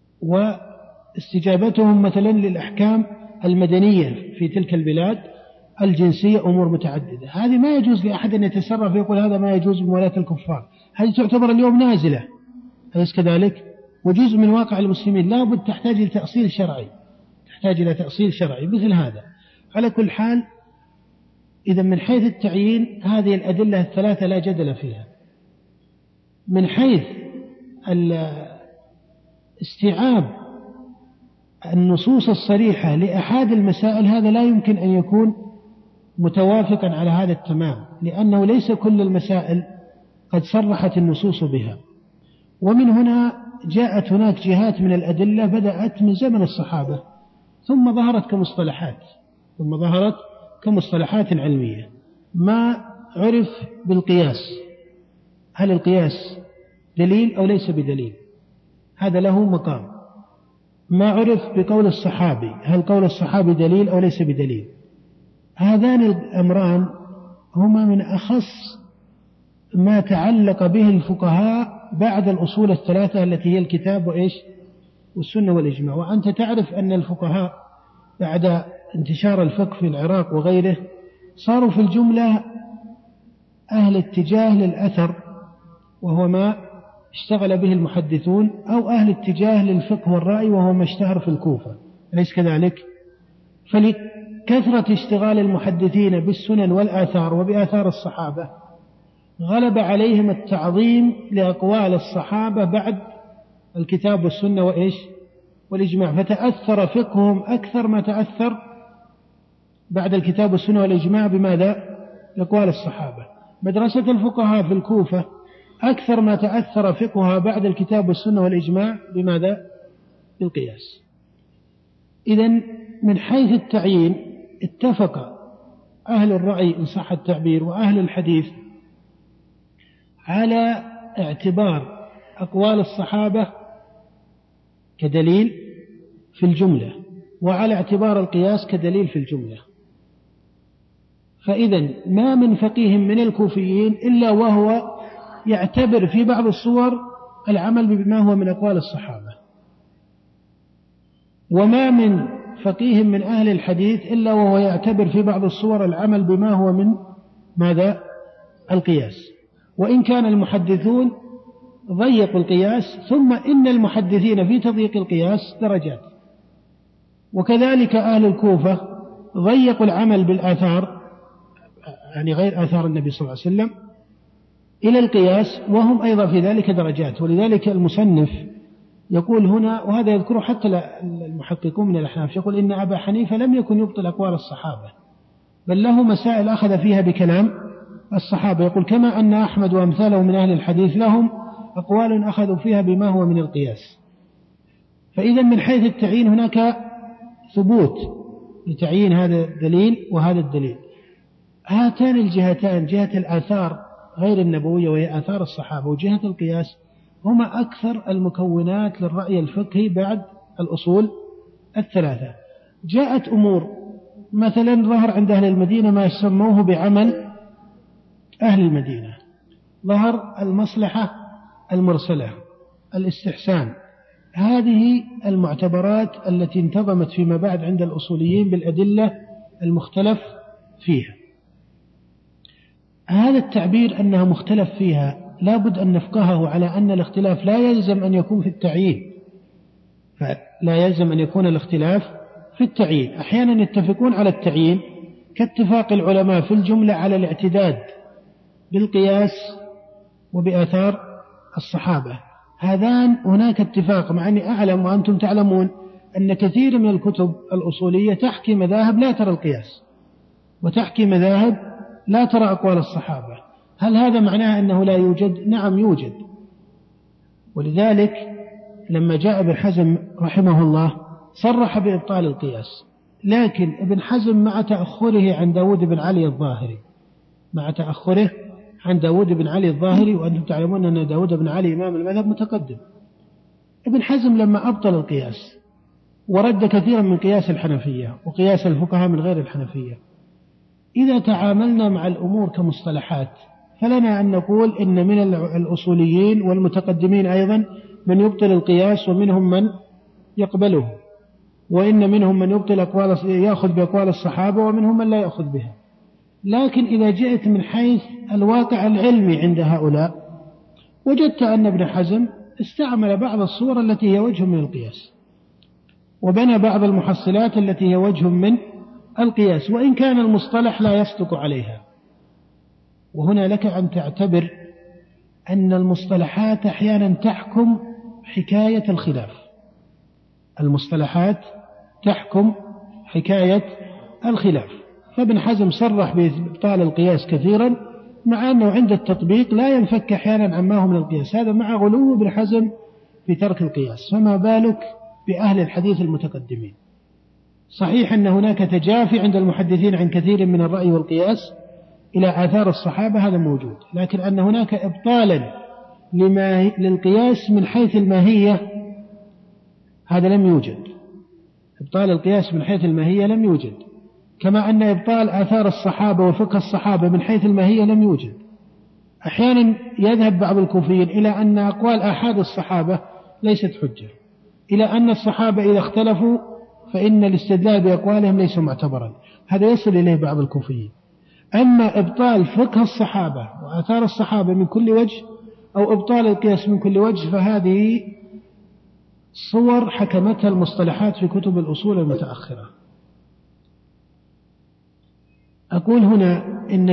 واستجابتهم مثلا للأحكام المدنية في تلك البلاد، الجنسية أمور متعددة. هذه ما يجوز لأحد أن يتصرف ويقول هذا ما يجوز بموالاة الكفار. هذه تعتبر اليوم نازلة، أليس كذلك؟ وجزء من واقع المسلمين لا بد تحتاج إلى تأصيل شرعي، تحتاج إلى تأصيل شرعي مثل هذا. على كل حال، إذا من حيث التعيين هذه الأدلة الثلاثة لا جدل فيها. من حيث استيعاب النصوص الصريحة لأحد المسائل هذا لا يمكن أن يكون متوافقا على هذا التمام، لأنه ليس كل المسائل قد صرحت النصوص بها. ومن هنا جاءت هناك جهات من الأدلة بدأت من زمن الصحابة ثم ظهرت كمصطلحات علمية. ما عرف بالقياس، هل القياس دليل أو ليس بدليل؟ هذا له مقام. ما عرف بقول الصحابي، هل قول الصحابي دليل أو ليس بدليل؟ هذان الأمران هما من أخص ما تعلق به الفقهاء بعد الأصول الثلاثة التي هي الكتاب والسنة والإجماع. وأنت تعرف أن الفقهاء بعد انتشار الفقه في العراق وغيره صاروا في الجملة أهل اتجاه للأثر، وهو ما اشتغل به المحدثون، أو أهل اتجاه للفقه والرأي، وهو ما اشتهر في الكوفة، أليس كذلك؟ فلكثرة اشتغال المحدثين بالسنن والآثار وبآثار الصحابة غلب عليهم التعظيم لأقوال الصحابة بعد الكتاب والسنة والإجماع، فتأثر فقههم أكثر ما تأثر بعد الكتاب والسنة والإجماع بماذا؟ بأقوال الصحابة. مدرسة الفقهاء في الكوفة أكثر ما تأثر فقهها بعد الكتاب والسنة والإجماع بماذا؟ بالقياس. إذن من حيث التعيين اتفق أهل الرأي إن صح التعبير وأهل الحديث على اعتبار أقوال الصحابة كدليل في الجملة، وعلى اعتبار القياس كدليل في الجملة. فإذا ما من فقيه من الكوفيين إلا وهو يعتبر في بعض الصور العمل بما هو من أقوال الصحابة، وما من فقيه من أهل الحديث إلا وهو يعتبر في بعض الصور العمل بما هو من ماذا؟ القياس. وإن كان المحدثون ضيقوا القياس، ثم إن المحدثين في تضييق القياس درجات. وكذلك أهل الكوفة ضيقوا العمل بالآثار، يعني غير آثار النبي صلى الله عليه وسلم، إلى القياس، وهم أيضا في ذلك درجات. ولذلك المصنف يقول هنا، وهذا يذكره حتى المحققون من الأحناف، يقول إن أبا حنيفة لم يكن يبطل أقوال الصحابة، بل له مسائل أخذ فيها بكلام الصحابة. يقول كما أن أحمد وأمثاله من أهل الحديث لهم أقوال أخذوا فيها بما هو من القياس. فإذا من حيث التعيين هناك ثبوت لتعيين هذا الدليل وهذا الدليل. هاتان الجهتان، جهة الآثار غير النبوية وهي آثار الصحابة، وجهة القياس، هما أكثر المكونات للرأي الفقهي بعد الأصول الثلاثة. جاءت أمور مثلا ظهر عند أهل المدينة ما يسموه بعمل أهل المدينة، ظهر المصلحة المرسلة، الاستحسان. هذه المعتبرات التي انتظمت فيما بعد عند الأصوليين بالأدلة المختلف فيها. هذا التعبير أنها مختلف فيها لا بد أن نفقهه على أن الاختلاف لا يلزم أن يكون في التعيين، فلا يلزم أن يكون الاختلاف في التعيين. أحيانا يتفقون على التعيين كاتفاق العلماء في الجملة على الاعتداد بالقياس وبآثار الصحابة. هذان هناك اتفاق، مع أني أعلم وأنتم تعلمون أن كثير من الكتب الأصولية تحكي مذاهب لا ترى القياس، وتحكي مذاهب لا ترى أقوال الصحابة. هل هذا معناه أنه لا يوجد؟ نعم يوجد. ولذلك لما جاء ابن حزم رحمه الله صرح بإبطال القياس، لكن ابن حزم مع تأخره عن داود بن علي الظاهري، وأنتم تعلمون أن داود بن علي إمام المذهب متقدم. ابن حزم لما أبطل القياس ورد كثيرا من قياس الحنفية وقياس الفقهاء من غير الحنفية، إذا تعاملنا مع الأمور كمصطلحات فلنا أن نقول إن من الأصوليين والمتقدمين أيضا من يبطل القياس ومنهم من يقبله. وإن منهم من يأخذ بأقوال الصحابة ومنهم من لا يأخذ بها. لكن إذا جئت من حيث الواقع العلمي عند هؤلاء وجدت أن ابن حزم استعمل بعض الصور التي هي وجه من القياس، وبنى بعض المحصلات التي هي وجه من القياس، وإن كان المصطلح لا يصدق عليها. وهنا لك أن تعتبر أن المصطلحات أحيانا تحكم حكاية الخلاف. المصطلحات تحكم حكاية الخلاف. فابن حزم صرح بإبطال القياس كثيرا، مع أنه عند التطبيق لا ينفك أحيانا عما هو من القياس، هذا مع غلو ابن حزم في ترك القياس، فما بالك بأهل الحديث المتقدمين. صحيح أن هناك تجافي عند المحدثين عن كثير من الرأي والقياس إلى آثار الصحابة، هذا موجود، لكن أن هناك إبطالا للقياس من حيث الماهية هذا لم يوجد. إبطال القياس من حيث الماهية لم يوجد، كما أن إبطال آثار الصحابة وفقه الصحابة من حيث الماهية لم يوجد. أحيانا يذهب بعض الكوفيين إلى أن أقوال آحاد الصحابة ليست حجة، إلى أن الصحابة إذا اختلفوا فإن الاستدلال بأقوالهم ليس معتبرا، هذا يصل إليه بعض الكوفيين. أما إبطال فقه الصحابة وآثار الصحابة من كل وجه أو إبطال القياس من كل وجه فهذه صور حكمتها المصطلحات في كتب الأصول المتأخرة. أقول هنا إن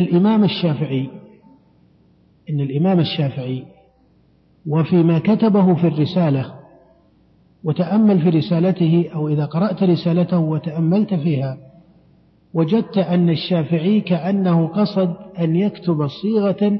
الإمام الشافعي وفيما كتبه في الرسالة، وتأمل في رسالته أو إذا قرأت رسالته وتأملت فيها وجدت أن الشافعي كأنه قصد أن يكتب صيغة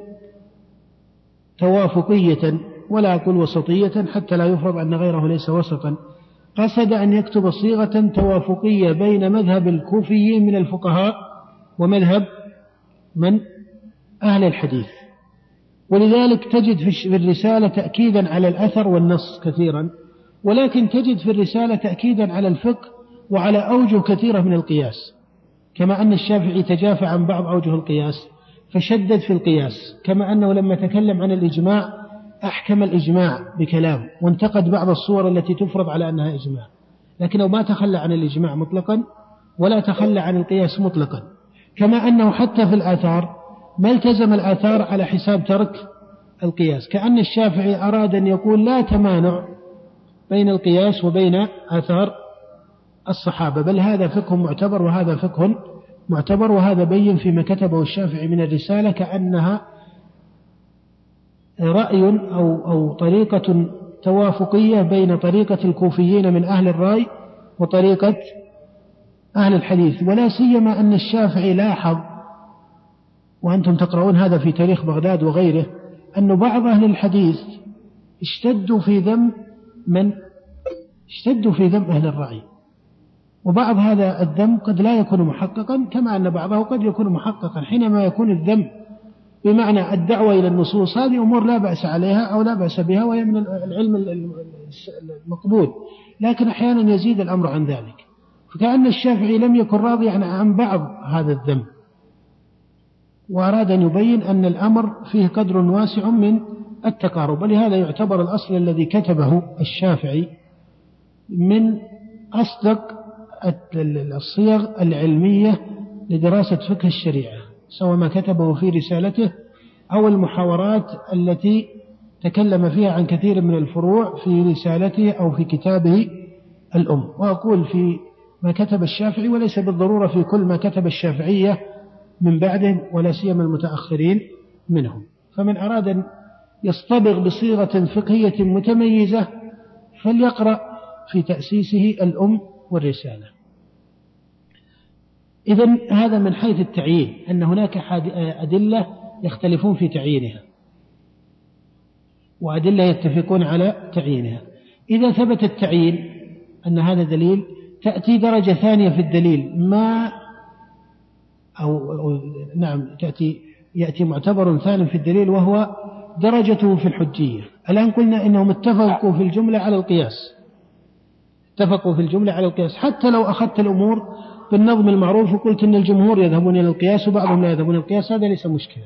توافقية، ولا أقول وسطية حتى لا يفرض أن غيره ليس وسطا، قصد أن يكتب صيغة توافقية بين مذهب الكوفيين من الفقهاء ومذهب من أهل الحديث. ولذلك تجد في الرسالة تأكيدا على الأثر والنص كثيرا، ولكن تجد في الرسالة تأكيدا على الفقه وعلى أوجه كثيرة من القياس، كما أن الشافعي تجافى عن بعض أوجه القياس فشدد في القياس، كما أنه لما تكلم عن الإجماع أحكم الإجماع بكلام وانتقد بعض الصور التي تفرض على أنها إجماع، لكنه ما تخلى عن الإجماع مطلقا ولا تخلى عن القياس مطلقا. كما أنه حتى في الآثار ما التزم الآثار على حساب ترك القياس، كأن الشافعي أراد أن يقول لا تمانع بين القياس وبين آثار الصحابة، بل هذا فقه معتبر وهذا فقه معتبر. وهذا بين فيما كتبه الشافعي من الرسالة كأنها رأي أو طريقة توافقية بين طريقة الكوفيين من أهل الرأي وطريقة أهل الحديث. ولا سيما أن الشافعي لاحظ، وأنتم تقرؤون هذا في تاريخ بغداد وغيره، أن بعض أهل الحديث اشتدوا في ذم أهل الرأي، وبعض هذا الذم قد لا يكون محققا، كما أن بعضه قد يكون محققا. حينما يكون الذم بمعنى الدعوة إلى النصوص هذه أمور لا بأس عليها أو لا بأس بها وهي من العلم المقبول، لكن أحيانا يزيد الأمر عن ذلك، فكأن الشافعي لم يكن راضيا عن بعض هذا الذم، وأراد أن يبين أن الأمر فيه قدر واسع من التقارب. ولهذا يعتبر الأصل الذي كتبه الشافعي من أصدق الصيغ العلمية لدراسة فقه الشريعة، سواء ما كتبه في رسالته أو المحاورات التي تكلم فيها عن كثير من الفروع في رسالته أو في كتابه الأم. وأقول في ما كتب الشافعي، وليس بالضرورة في كل ما كتب الشافعية من بعدهم ولا سيما المتأخرين منهم. فمن أراد أن يصطبغ بصيغة فقهية متميزة فليقرأ في تأسيسه الأم والرسالة. إذن هذا من حيث التعيين، أن هناك أدلة يختلفون في تعيينها وأدلة يتفقون على تعيينها. إذا ثبت التعيين أن هذا دليل، تأتي درجة ثانية في الدليل يأتي معتبر ثاني في الدليل وهو درجته في الحجية. الآن قلنا إنهم اتفقوا في الجملة على القياس، حتى لو أخذت الأمور بالنظم المعروف وقلت إن الجمهور يذهبون إلى القياس وبعضهم لا يذهبون إلى القياس، هذا ليس مشكلة.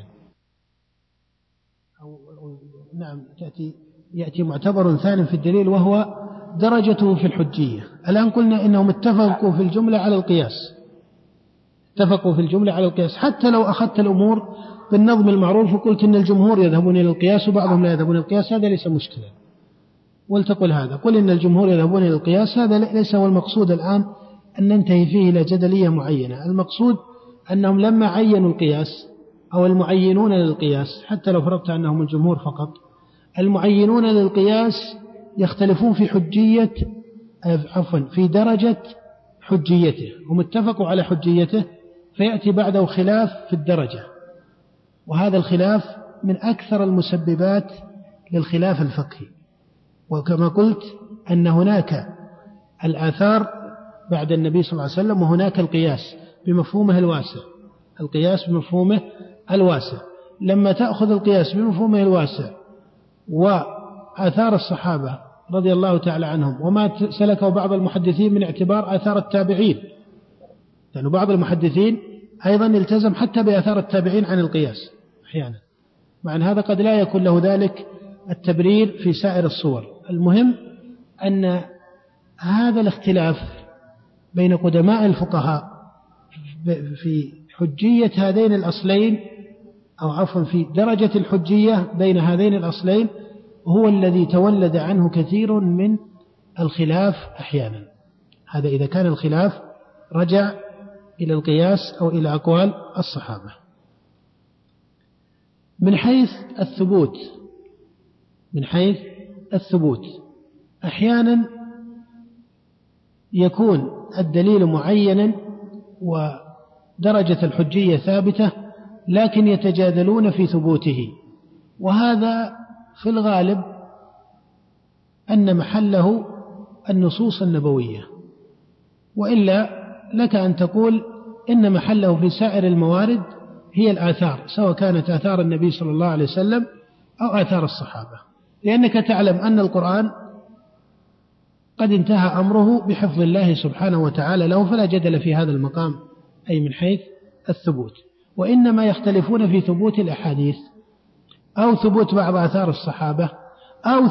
يأتي معتبر ثاني في الدليل وهو درجته في الحجية. الآن قلنا إنهم اتفقوا في الجملة على القياس، اتفقوا في الجملة على القياس، حتى لو أخذت الأمور بالنظم المعروف وقلت إن الجمهور يذهبون إلى القياس وبعضهم لا يذهبون إلى القياس، هذا ليس مشكلة. ولتقل هذا، قل إن الجمهور يذهبون إلى القياس، هذا ليس هو المقصود الآن أن ننتهي فيه إلى جدلية معينة. المقصود أنهم لما عينوا القياس أو المعينون للقياس، حتى لو فرضت أنهم الجمهور فقط، المعينون للقياس يختلفون في حجية، في درجة حجيته. هم اتفقوا على حجيته، فيأتي بعده خلاف في الدرجة، وهذا الخلاف من أكثر المسببات للخلاف الفقهي. وكما قلت أن هناك الآثار بعد النبي صلى الله عليه وسلم، وهناك القياس بمفهومه الواسع، القياس بمفهومه الواسع. لما تأخذ القياس بمفهومه الواسع وآثار الصحابة رضي الله تعالى عنهم، وما سلكه بعض المحدثين من اعتبار آثار التابعين، لأن بعض المحدثين أيضا التزم حتى بآثار التابعين عن القياس أحيانا، مع أن هذا قد لا يكون له ذلك التبرير في سائر الصور. المهم أن هذا الاختلاف بين قدماء الفقهاء في حجية هذين الأصلين، أو عفوا في درجة الحجية بين هذين الأصلين، هو الذي تولد عنه كثير من الخلاف أحيانا. هذا إذا كان الخلاف رجع إلى القياس أو إلى أقوال الصحابة. من حيث الثبوت أحيانا يكون الدليل معينا ودرجة الحجية ثابتة، لكن يتجادلون في ثبوته، وهذا في الغالب أن محله النصوص النبوية، وإلا لك أن تقول إن محله في سائر الموارد هي الآثار، سواء كانت آثار النبي صلى الله عليه وسلم أو آثار الصحابة، لأنك تعلم أن القرآن قد انتهى أمره بحفظ الله سبحانه وتعالى له، فلا جدل في هذا المقام، أي من حيث الثبوت. وإنما يختلفون في ثبوت الأحاديث، أو ثبوت بعض آثار الصحابة، أو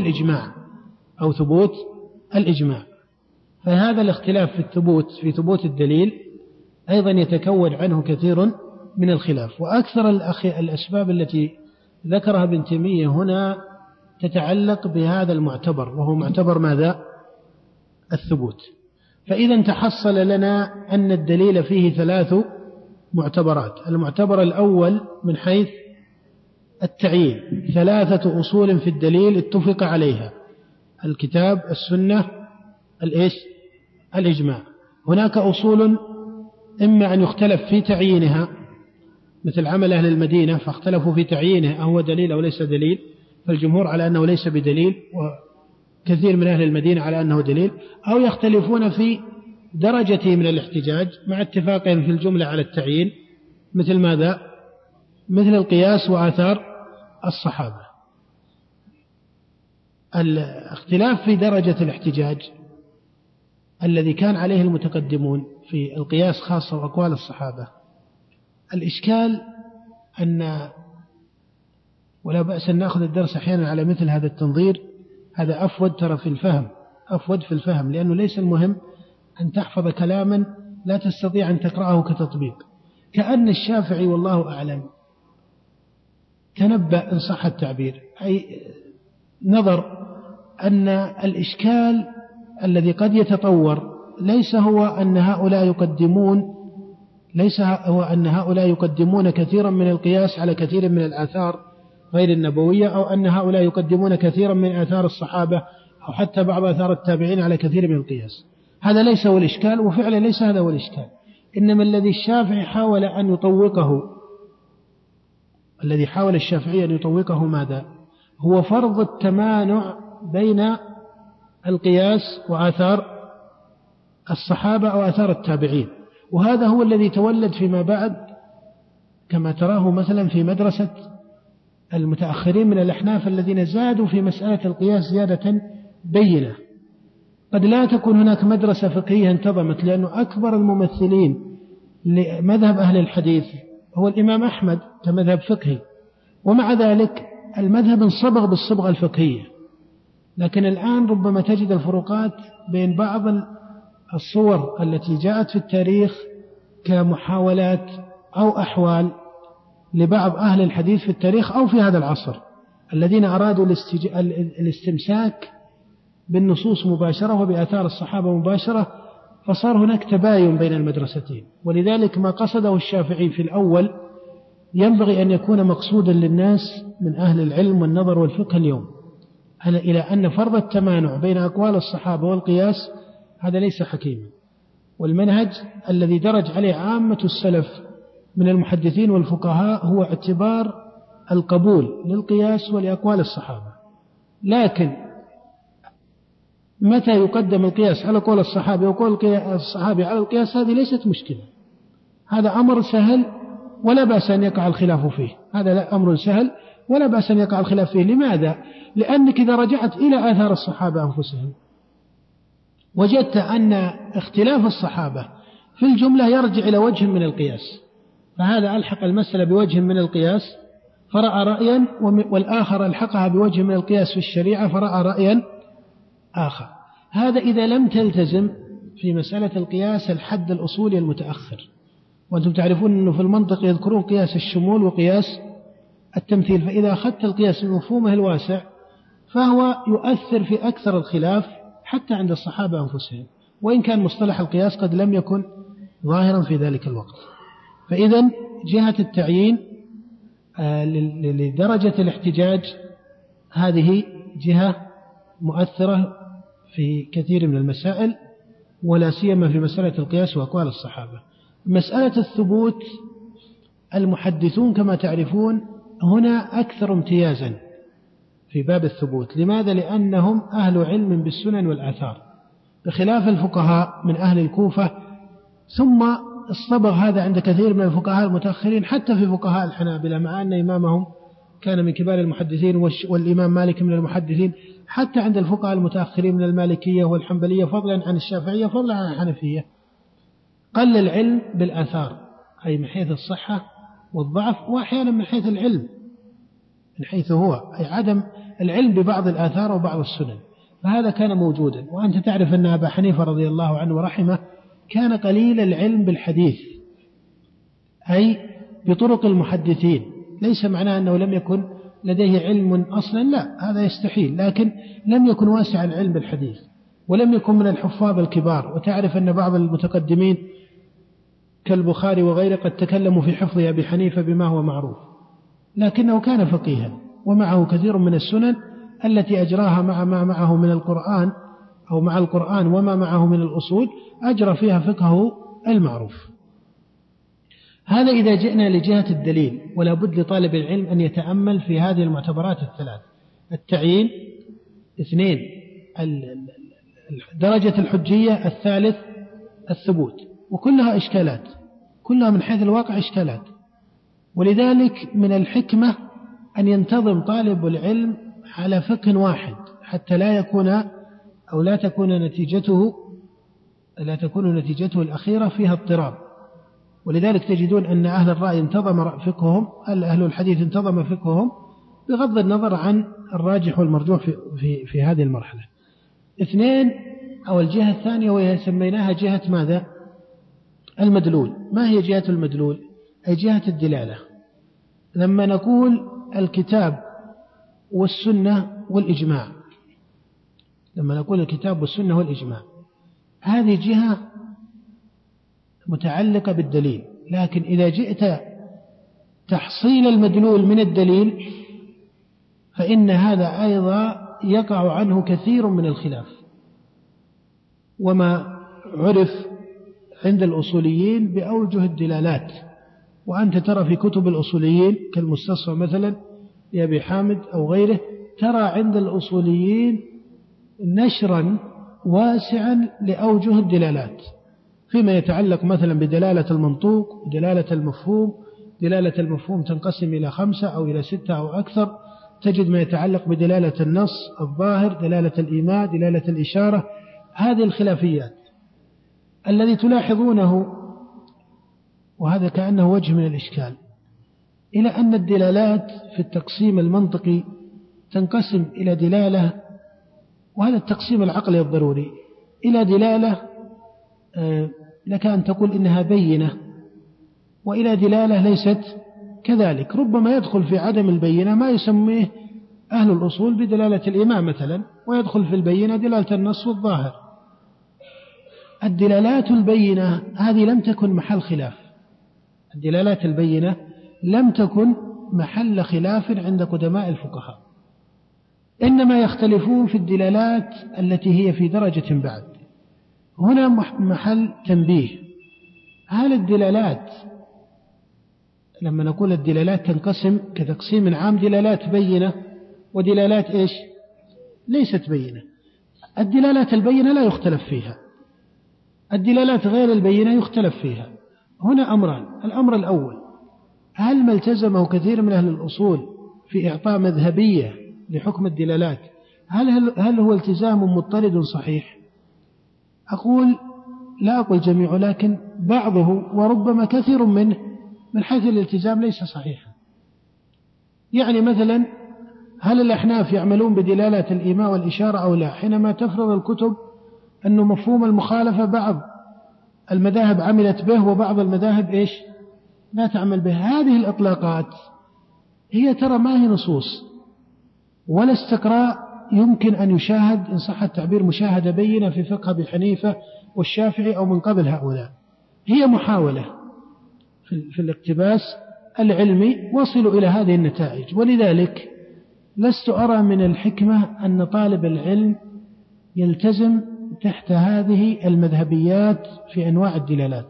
ثبوت الإجماع. فهذا الاختلاف في ثبوت الدليل أيضا يتكون عنه كثير من الخلاف. وأكثر الأسباب التي ذكرها ابن تيمية هنا تتعلق بهذا المعتبر، وهو معتبر ماذا؟ الثبوت. فإذا تحصل لنا أن الدليل فيه 3 معتبرات. المعتبر الأول من حيث التعيين، 3 أصول في الدليل اتفق عليها: الكتاب، السنة، الإجماع. هناك أصول إما أن يختلف في تعيينها، مثل عمل أهل المدينة فاختلفوا في تعيينه أهو دليل أو ليس دليل، فالجمهور على أنه ليس بدليل، وكثير من أهل المدينة على أنه دليل. أو يختلفون في درجته من الاحتجاج مع اتفاقهم في الجملة على التعيين، مثل ماذا؟ مثل القياس وآثار الصحابة. الاختلاف في درجة الاحتجاج الذي كان عليه المتقدمون في القياس خاصة وأقوال الصحابة، الإشكال أن، ولا بأس أن نأخذ الدرس أحيانا على مثل هذا التنظير، هذا أفود ترى في الفهم، أفود في الفهم، لأنه ليس المهم أن تحفظ كلاما لا تستطيع أن تقرأه كتطبيق. كأن الشافعي والله أعلم تنبأ إن صح التعبير، أي نظر أن الإشكال الذي قد يتطور ليس هو أن هؤلاء يقدمون كثيرا من القياس على كثير من الآثار غير النبوية، أو أن هؤلاء يقدمون كثيرا من آثار الصحابة أو حتى بعض آثار التابعين على كثير من القياس. هذا ليس هو الإشكال، وفعلا ليس هذا هو الإشكال. إنما الذي حاول الشافعي أن يطوقه ماذا؟ هو فرض التمانع بين القياس وآثار الصحابة أو آثار التابعين، وهذا هو الذي تولد فيما بعد كما تراه مثلا في مدرسة المتأخرين من الأحناف الذين زادوا في مسألة القياس زيادة بينة. قد لا تكون هناك مدرسة فقهية انتظمت، لأنه أكبر الممثلين لمذهب أهل الحديث هو الإمام أحمد كمذهب فقهي، ومع ذلك المذهب انصبغ بالصبغة الفقهية، لكن الآن ربما تجد الفروقات بين بعض الصور التي جاءت في التاريخ كمحاولات أو أحوال لبعض أهل الحديث في التاريخ أو في هذا العصر الذين أرادوا الاستمساك بالنصوص مباشرة وبآثار الصحابة مباشرة، فصار هناك تباين بين المدرستين. ولذلك ما قصده الشافعي في الأول ينبغي أن يكون مقصودا للناس من أهل العلم والنظر والفقه اليوم، إلى أن فرض التمانع بين أقوال الصحابة والقياس هذا ليس حكيما. والمنهج الذي درج عليه عامة السلف من المحدثين والفقهاء هو اعتبار القبول للقياس ولأقوال الصحابة، لكن متى يقدم القياس على قول الصحابي وقول الصحابي على القياس هذه ليست مشكلة، هذا أمر سهل ولا بأس أن يقع الخلاف فيه، هذا أمر سهل ولا بأس أن يقع الخلاف فيه. لماذا؟ لأنك إذا رجعت إلى آثار الصحابة أنفسهم وجدت أن اختلاف الصحابة في الجملة يرجع إلى وجه من القياس، فهذا ألحق المسألة بوجه من القياس فرأى رأيا، والآخر ألحقها بوجه من القياس في الشريعة فرأى رأيا آخر. هذا إذا لم تلتزم في مسألة القياس الحد الأصولي المتأخر، وأنتم تعرفون أنه في المنطق يذكرون قياس الشمول وقياس التمثيل، فإذا أخذت القياس بمفهومه الواسع فهو يؤثر في أكثر الخلاف حتى عند الصحابة أنفسهم، وإن كان مصطلح القياس قد لم يكن ظاهرا في ذلك الوقت. فإذا جهة التعيين لدرجة الاحتجاج هذه جهة مؤثرة في كثير من المسائل، ولا سيما في مسألة القياس وأقوال الصحابة. مسألة الثبوت المحدثون كما تعرفون هنا أكثر امتيازا في باب الثبوت. لماذا؟ لأنهم أهل علم بالسنن والآثار بخلاف الفقهاء من أهل الكوفة، ثم الصبغ هذا عند كثير من الفقهاء المتأخرين حتى في فقهاء الحنابلة، مع أن إمامهم كان من كبار المحدثين والإمام مالك من المحدثين، حتى عند الفقهاء المتأخرين من المالكية والحنبلية فضلا عن الشافعية فضلا عن الحنفية قل العلم بالآثار، أي من حيث الصحة والضعف، وأحيانا من حيث العلم من حيث هو أي عدم العلم ببعض الآثار وبعض السنن، فهذا كان موجودا. وأنت تعرف أن أبا حنيفة رضي الله عنه ورحمه كان قليل العلم بالحديث أي بطرق المحدثين، ليس معناه أنه لم يكن لديه علم أصلا، لا هذا يستحيل، لكن لم يكن واسع العلم بالحديث ولم يكن من الحفاظ الكبار. وتعرف أن بعض المتقدمين كالبخاري وغيره قد تكلموا في حفظ أبي حنيفة بما هو معروف، لكنه كان فقيها ومعه كثير من السنن التي أجراها مع ما معه من القرآن أو مع القرآن وما معه من الأصول أجرى فيها فقهه المعروف. هذا إذا جئنا لجهة الدليل، ولا بد لطالب العلم أن يتأمل في هذه المعتبرات الثلاث: التعيين، اثنين درجة الحجية، الثالث الثبوت، وكلها إشكالات، كلها من حيث الواقع إشكالات. ولذلك من الحكمة أن ينتظم طالب العلم على فقه واحد حتى لا يكون أو لا تكون نتيجته الأخيرة فيها اضطراب. ولذلك تجدون أن أهل الرأي انتظم فقههم، أهل الحديث انتظم فقههم بغض النظر عن الراجح والمرجوح في هذه المرحلة. اثنين، أو الجهة الثانية وهي سميناها جهة ماذا؟ المدلول. ما هي جهة المدلول؟ أي جهة الدلالة. لما نقول الكتاب والسنة والإجماع، لما نقول الكتاب والسنة والإجماع، هذه جهة متعلقة بالدليل. لكن إذا جئت تحصيل المدلول من الدليل فإن هذا أيضا يقع عنه كثير من الخلاف، وما عرف عند الأصوليين بأوجه الدلالات. وأنت ترى في كتب الأصوليين كالمستصفى مثلا لأبي حامد أو غيره، ترى عند الأصوليين نشرا واسعا لأوجه الدلالات فيما يتعلق مثلا بدلالة المنطوق ودلالة المفهوم. دلالة المفهوم تنقسم إلى 5 أو إلى 6 أو أكثر. تجد ما يتعلق بدلالة النص الظاهر، دلالة الإيماء، دلالة الإشارة. هذه الخلافيات الذي تلاحظونه، وهذا كأنه وجه من الإشكال، إلى أن الدلالات في التقسيم المنطقي تنقسم إلى دلالة وهذا التقسيم العقلي الضروري إلى دلالة لك أن تقول إنها بينة، وإلى دلالة ليست كذلك. ربما يدخل في عدم البينة ما يسميه أهل الأصول بدلالة الإمام مثلا، ويدخل في البينة دلالة النص والظاهر. الدلالات البينة هذه لم تكن محل خلاف، الدلالات البينة لم تكن محل خلاف عند قدماء الفقهاء، إنما يختلفون في الدلالات التي هي في درجة بعد. هنا محل تنبيه، هل الدلالات لما نقول الدلالات تنقسم كتقسيم عام دلالات بينة ودلالات إيش ليست بينة. الدلالات البينة لا يختلف فيها، الدلالات غير البينة يختلف فيها. هنا أمران: الأمر الأول، هل ما التزمه كثير من أهل الأصول في إعطاء مذهبية لحكم الدلالات هل هو التزام مضطرد صحيح؟ أقول لا أقول جميع، لكن بعضه وربما كثير منه من حيث الالتزام ليس صحيحا. يعني مثلا هل الأحناف يعملون بدلالة الإيماء والإشارة أو لا؟ حينما تفرض الكتب أنه مفهوم المخالفة بعض المذاهب عملت به وبعض المذاهب إيش لا تعمل به. هذه الإطلاقات هي ترى ما هي نصوص ولا استقراء يمكن أن يشاهد إن صح التعبير مشاهدة بينة في فقه أبي حنيفة والشافعي أو من قبل هؤلاء، هي محاولة في الاقتباس العلمي وصلوا إلى هذه النتائج. ولذلك لست أرى من الحكمة أن طالب العلم يلتزم تحت هذه المذهبيات في أنواع الدلالات،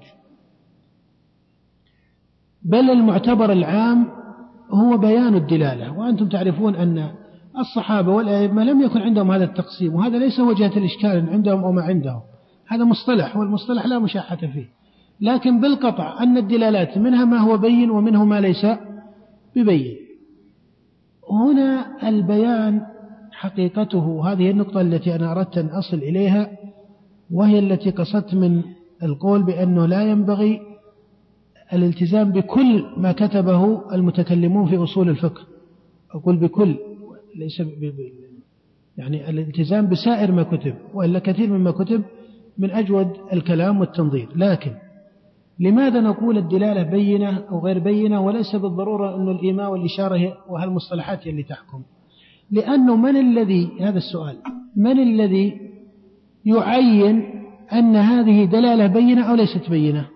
بل المعتبر العام هو بيان الدلالة. وأنتم تعرفون أن الصحابة والأئمة لم يكن عندهم هذا التقسيم، وهذا ليس وجهة الإشكال عندهم أو ما عندهم، هذا مصطلح والمصطلح لا مشاحة فيه. لكن بالقطع أن الدلالات منها ما هو بين ومنه ما ليس ببين. هنا البيان حقيقته هذه النقطة التي أنا أردت أن أصل إليها، وهي التي قصدت من القول بأنه لا ينبغي الالتزام بكل ما كتبه المتكلمون في أصول الفقه. أقول بكل، ليس يعني الالتزام بسائر ما كتب، وإلا كثير مما كتب من أجود الكلام والتنظير. لكن لماذا نقول الدلالة بينة أو غير بينة وليس بالضرورة أن الإيماء والإشارة وهالمصطلحات اللي تحكم؟ لأنه من الذي، هذا السؤال، من الذي يعين أن هذه دلالة بينة أو ليست بينة؟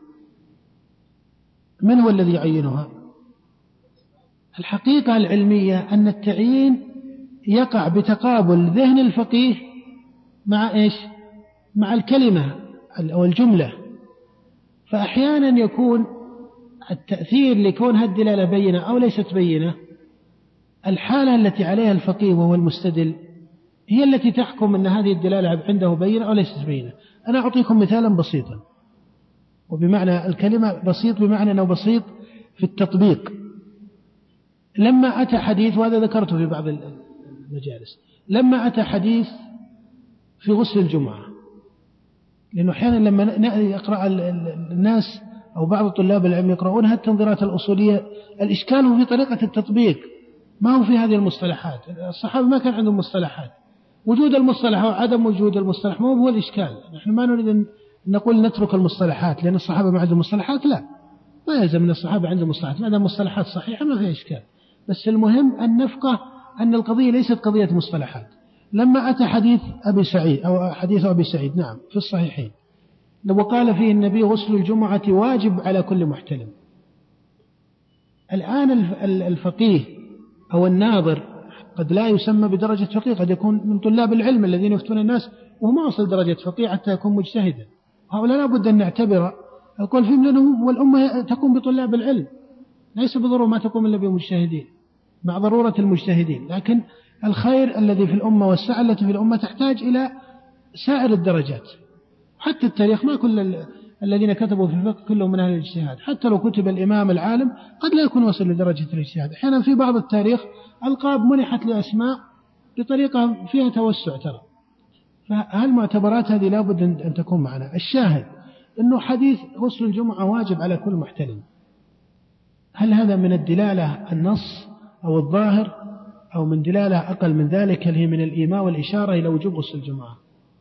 من هو الذي يعينها؟ الحقيقة العلمية أن التعيين يقع بتقابل ذهن الفقيه مع إيش؟ مع الكلمة أو الجملة. فأحيانا يكون التأثير لكون هالدلالة بينة أو ليست بينة الحالة التي عليها الفقيه وهو المستدل هي التي تحكم أن هذه الدلالة عنده بينة أو ليست بينة. أنا أعطيكم مثالا بسيطا، وبمعنى الكلمة بسيط بمعنى أنه بسيط في التطبيق. لما أتى حديث، وهذا ذكرته في بعض المجالس، لما أتى حديث في غسل الجمعة، لأنه أحيانا لما يقرأ الناس أو بعض طلاب العلم يقرؤونها التنظيرات الأصولية، الإشكال هو في طريقة التطبيق، ما هو في هذه المصطلحات. الصحابة ما كان عندهم مصطلحات، وجود المصطلح وعدم وجود المصطلح ما هو الإشكال. نحن ما نريد أن نقول نترك المصطلحات لأن الصحابة ما عندهم مصطلحات، لا، ما يلزم من الصحابة عندهم مصطلحات، ما دام مصطلحات صحيحة ما فيها إشكال. بس المهم أن نفقه أن القضية ليست قضية مصطلحات. لما أتى حديث أبي سعيد أو حديث أبي سعيد، نعم، في الصحيحين، وقال فيه النبي غسل الجمعة واجب على كل محتلم. الآن الفقيه أو الناظر قد لا يسمى بدرجة فقيه، قد يكون من طلاب العلم الذين يفتون الناس وهو ما وصل درجة فقيه حتى يكون مجتهدا. هؤلاء لا بد أن نعتبر القول فيهم، لأنه والأمة تقوم بطلاب العلم، ليس بضرورة ما تقوم إلا بمجتهدين مع ضرورة المجتهدين. لكن الخير الذي في الأمة والسعة التي في الأمة تحتاج إلى سائر الدرجات. حتى التاريخ ما كل الذين كتبوا في الفقه كلهم من أهل الاجتهاد، حتى لو كتب الإمام العالم قد لا يكون وصل لدرجة الاجتهاد. أحيانا في بعض التاريخ ألقاب منحت لأسماء بطريقة فيها توسع ترى. فهالمعتبرات هذه لا بد أن تكون معنا. الشاهد أنه حديث غسل الجمعة واجب على كل محتلم، هل هذا من الدلالة النص أو الظاهر أو من دلالة أقل من ذلك، هل هي من الإيماء والإشارة إلى وجوب غسل الجمعة.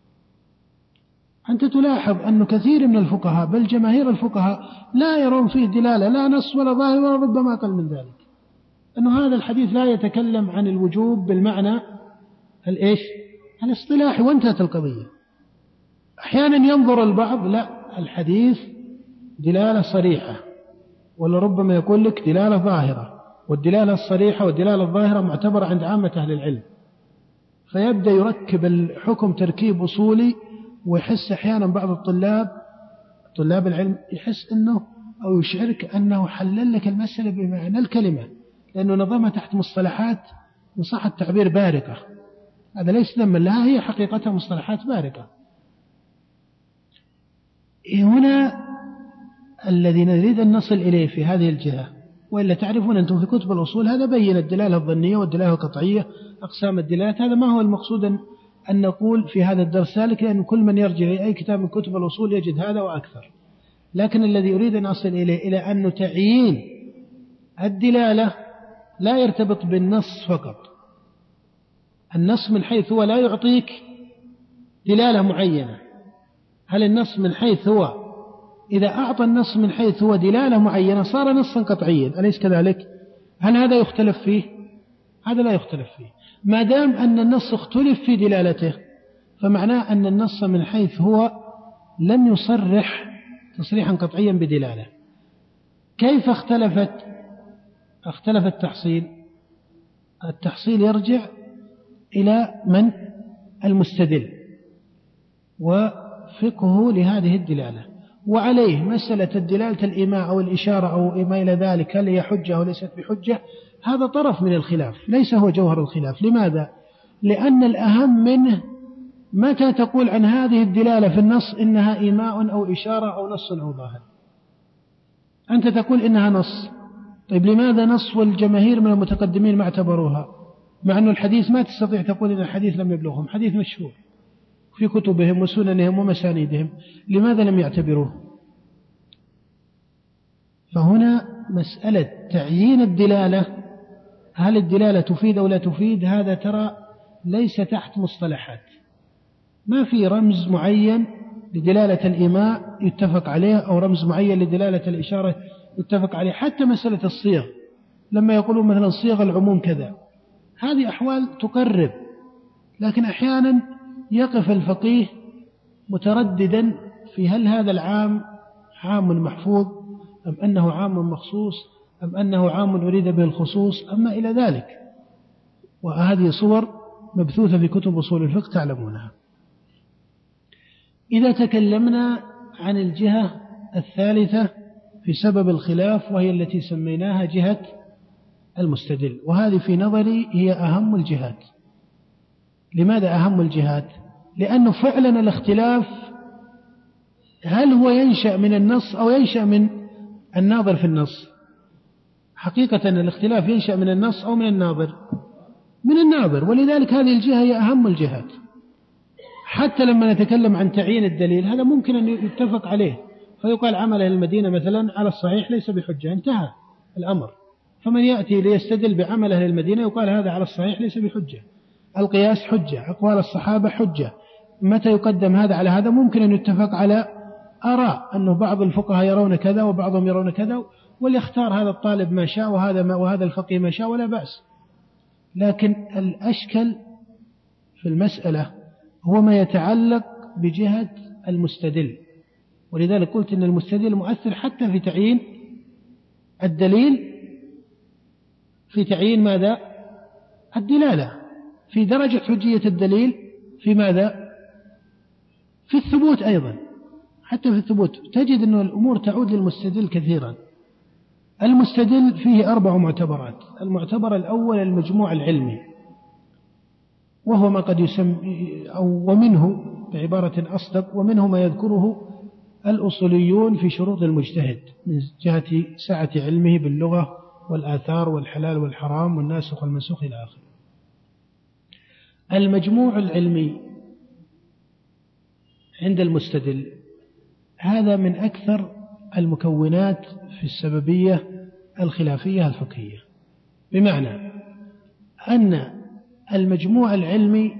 أنت تلاحظ أن كثير من الفقهاء بل جماهير الفقهاء لا يرون فيه دلالة لا نص ولا ظاهر ولا ربما أقل من ذلك، أنه هذا الحديث لا يتكلم عن الوجوب بالمعنى الاصطلاحي وانتهت القضية. أحيانا ينظر البعض لا الحديث دلالة صريحة، ولربما يقول لك دلالة ظاهرة، والدلالة الصريحة والدلالة الظاهرة معتبرة عند عامة أهل العلم، فيبدأ يركب الحكم تركيب أصولي، ويحس أحيانا بعض طلاب العلم يحس أنه أو يشعرك أنه حلل لك المسألة بمعنى الكلمة، لأنه نظمها تحت مصطلحات إن صح التعبير بارقة. هذا ليس ذما لها، هي حقيقتها مصطلحات بارقة. هنا الذي نريد أن نصل إليه في هذه الجهة، وإلا تعرفون أنتم في كتب الأصول هذا بين الدلالة الظنية والدلالة القطعية أقسام الدلالات. هذا ما هو المقصود أن نقول في هذا الدرس ذلك، لأن كل من يرجع إلى أي كتاب من كتب الأصول يجد هذا وأكثر. لكن الذي أريد أن أصل إليه إلى أن تعيين الدلالة لا يرتبط بالنص فقط. النص من حيث هو لا يعطيك دلالة معينة. هل النص من حيث هو إذا أعطى النص من حيث هو دلالة معينة صار نصا قطعيا، أليس كذلك؟ هل هذا يختلف فيه؟ هذا لا يختلف فيه. ما دام أن النص اختلف في دلالته فمعناه أن النص من حيث هو لم يصرح تصريحا قطعيا بدلالة. كيف اختلف التحصيل؟ التحصيل يرجع إلى من؟ المستدل وفقه لهذه الدلالة، وعليه مسألة الدلالة الإيماء أو الإشارة أو ما إلى ذلك، هل هي حجة أو ليست بحجة، هذا طرف من الخلاف ليس هو جوهر الخلاف. لماذا؟ لأن الأهم منه متى تقول عن هذه الدلالة في النص إنها إيماء أو إشارة أو نص أو ظاهر. أنت تقول إنها نص، طيب لماذا نص والجماهير من المتقدمين ما اعتبروها؟ مع أن الحديث ما تستطيع تقول إن الحديث لم يبلغهم، حديث مشهور في كتبهم وسننهم ومسانيدهم، لماذا لم يعتبروه؟ فهنا مسألة تعيين الدلالة، هل الدلالة تفيد أو لا تفيد، هذا ترى ليس تحت مصطلحات. ما في رمز معين لدلالة الإيماء يتفق عليه أو رمز معين لدلالة الإشارة يتفق عليه. حتى مسألة الصيغ لما يقولون مثلا صيغ العموم كذا، هذه أحوال تقرب، لكن أحيانا يقف الفقيه مترددا في هل هذا العام عام محفوظ أم أنه عام مخصوص أم أنه عام أريد به الخصوص أما إلى ذلك. وهذه صور مبثوثة في كتب أصول الفقه تعلمونها. إذا تكلمنا عن الجهة الثالثة في سبب الخلاف، وهي التي سميناها جهة المستدل، وهذه في نظري هي أهم الجهات. لماذا أهم الجهات؟ لأنه فعلا الاختلاف هل هو ينشأ من النص أو ينشأ من الناظر في النص. حقيقة الاختلاف ينشأ من النص أو من الناظر، من الناظر، ولذلك هذه الجهة هي أهم الجهات. حتى لما نتكلم عن تعيين الدليل هذا ممكن أن يتفق عليه، فيقال عمل أهل المدينة مثلا على الصحيح ليس بحجة، انتهى الأمر. فمن يأتي ليستدل بعمل أهل المدينة يقال هذا على الصحيح ليس بحجة. القياس حجة، أقوال الصحابة حجة. متى يقدم هذا على هذا؟ ممكن أن يتفق على آراء، أنه بعض الفقهاء يرون كذا وبعضهم يرون كذا، وليختار هذا الطالب ما شاء وهذا الفقيه ما شاء ولا بأس. لكن الأشكل في المسألة هو ما يتعلق بجهة المستدل، ولذلك قلت إن المستدل مؤثر حتى في تعيين الدليل، في تعيين ماذا؟ الدلالة، في درجة حجية الدليل، في ماذا؟ في الثبوت أيضا. حتى في الثبوت تجد أن الأمور تعود للمستدل كثيرا. المستدل فيه 4 معتبرات. المعتبر الأول المجموع العلمي، وهو ما قد يسمى أو ومنه بعبارة أصدق ومنه ما يذكره الأصوليون في شروط المجتهد من جهة سعة علمه باللغة والآثار والحلال والحرام والناسخ والمنسوخ إلى آخره. المجموع العلمي عند المستدل هذا من أكثر المكونات في السببية الخلافية الفقهية، بمعنى أن المجموع العلمي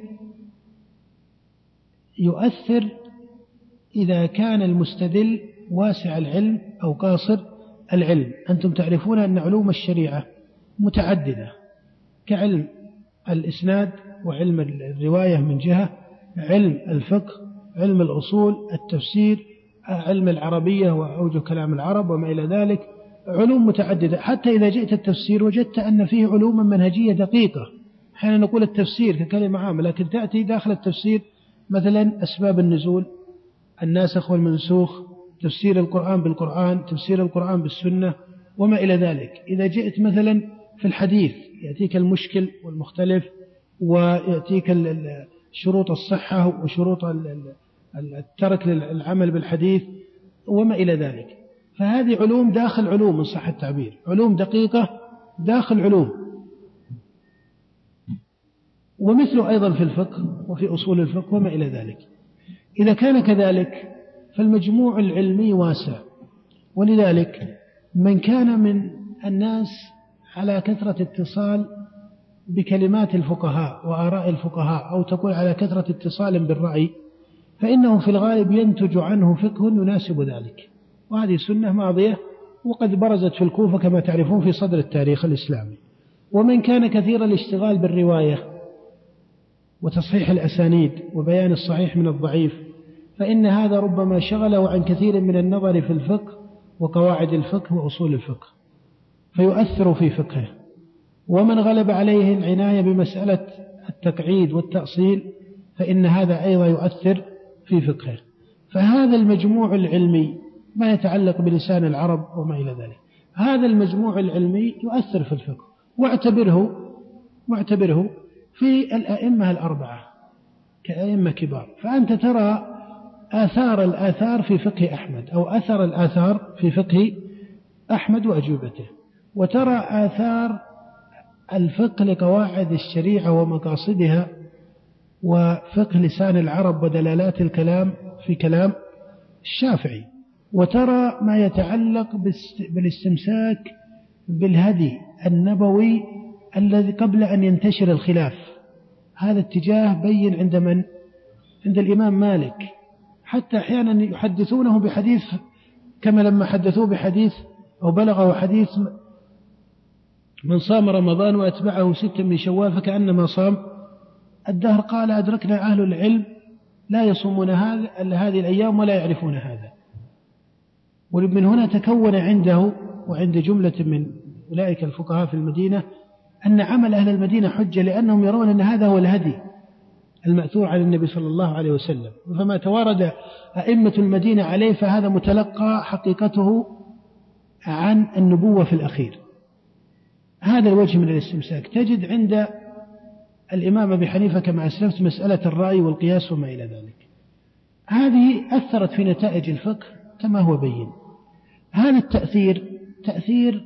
يؤثر إذا كان المستدل واسع العلم أو قاصر العلم. أنتم تعرفون أن علوم الشريعة متعددة، كعلم الإسناد وعلم الرواية من جهة، علم الفقه، علم الأصول، التفسير، علم العربية وأوجه كلام العرب وما إلى ذلك، علوم متعددة. حتى إذا جئت التفسير وجدت أن فيه علوم منهجية دقيقة. أحيانا نقول التفسير ككلمة عامة، لكن تأتي داخل التفسير مثلا أسباب النزول، الناسخ والمنسوخ، تفسير القرآن بالقرآن، تفسير القرآن بالسنة وما إلى ذلك. إذا جئت مثلا في الحديث يأتيك المشكل والمختلف، ويأتيك شروط الصحة وشروط الترك للعمل بالحديث وما إلى ذلك. فهذه علوم داخل علوم إن صح التعبير، علوم دقيقة داخل علوم. ومثله أيضا في الفقه وفي أصول الفقه وما إلى ذلك. إذا كان كذلك فالمجموع العلمي واسع، ولذلك من كان من الناس على كثرة اتصال بكلمات الفقهاء وآراء الفقهاء، أو تقول على كثرة اتصال بالرأي، فإنه في الغالب ينتج عنه فقه يناسب ذلك. وهذه سنة ماضية وقد برزت في الكوفة كما تعرفون في صدر التاريخ الإسلامي. ومن كان كثير الاشتغال بالرواية وتصحيح الأسانيد وبيان الصحيح من الضعيف، فإن هذا ربما شغله عن كثير من النظر في الفقه وقواعد الفقه وأصول الفقه فيؤثر في فقهه. ومن غلب عليه العناية بمسألة التقعيد والتأصيل فإن هذا أيضا يؤثر في فقهه. فهذا المجموع العلمي ما يتعلق بلسان العرب وما إلى ذلك، هذا المجموع العلمي يؤثر في الفقه. واعتبره في الأئمة الأربعة كأئمة كبار، فأنت ترى آثار الآثار في فقه أحمد، أو أثر الآثار في فقه أحمد وأجوبته، وترى آثار الفقه لقواعد الشريعة ومقاصدها وفقه لسان العرب ودلالات الكلام في كلام الشافعي، وترى ما يتعلق بالاستمساك بالهدي النبوي الذي قبل أن ينتشر الخلاف. هذا اتجاه بين عند من؟ عند الإمام مالك. حتى أحيانا يحدثونه بحديث كما لما حدثوه بحديث أو بلغه حديث من صام رمضان وأتبعه 6 من شوال فكأنما صام الدهر. قال أدركنا أهل العلم لا يصومون هذه الأيام ولا يعرفون هذا. ومن هنا تكون عنده وعند جملة من أولئك الفقهاء في المدينة أن عمل أهل المدينة حجة، لأنهم يرون أن هذا هو الهدي المأثور عن النبي صلى الله عليه وسلم. فما توارد أئمة المدينة عليه فهذا متلقى حقيقته عن النبوة في الأخير. هذا الوجه من الاستمساك. تجد عند الإمام أبي حنيفة كما أسلفت مسألة الرأي والقياس وما إلى ذلك، هذه أثرت في نتائج الفقه كما هو بين. هذا التأثير تأثير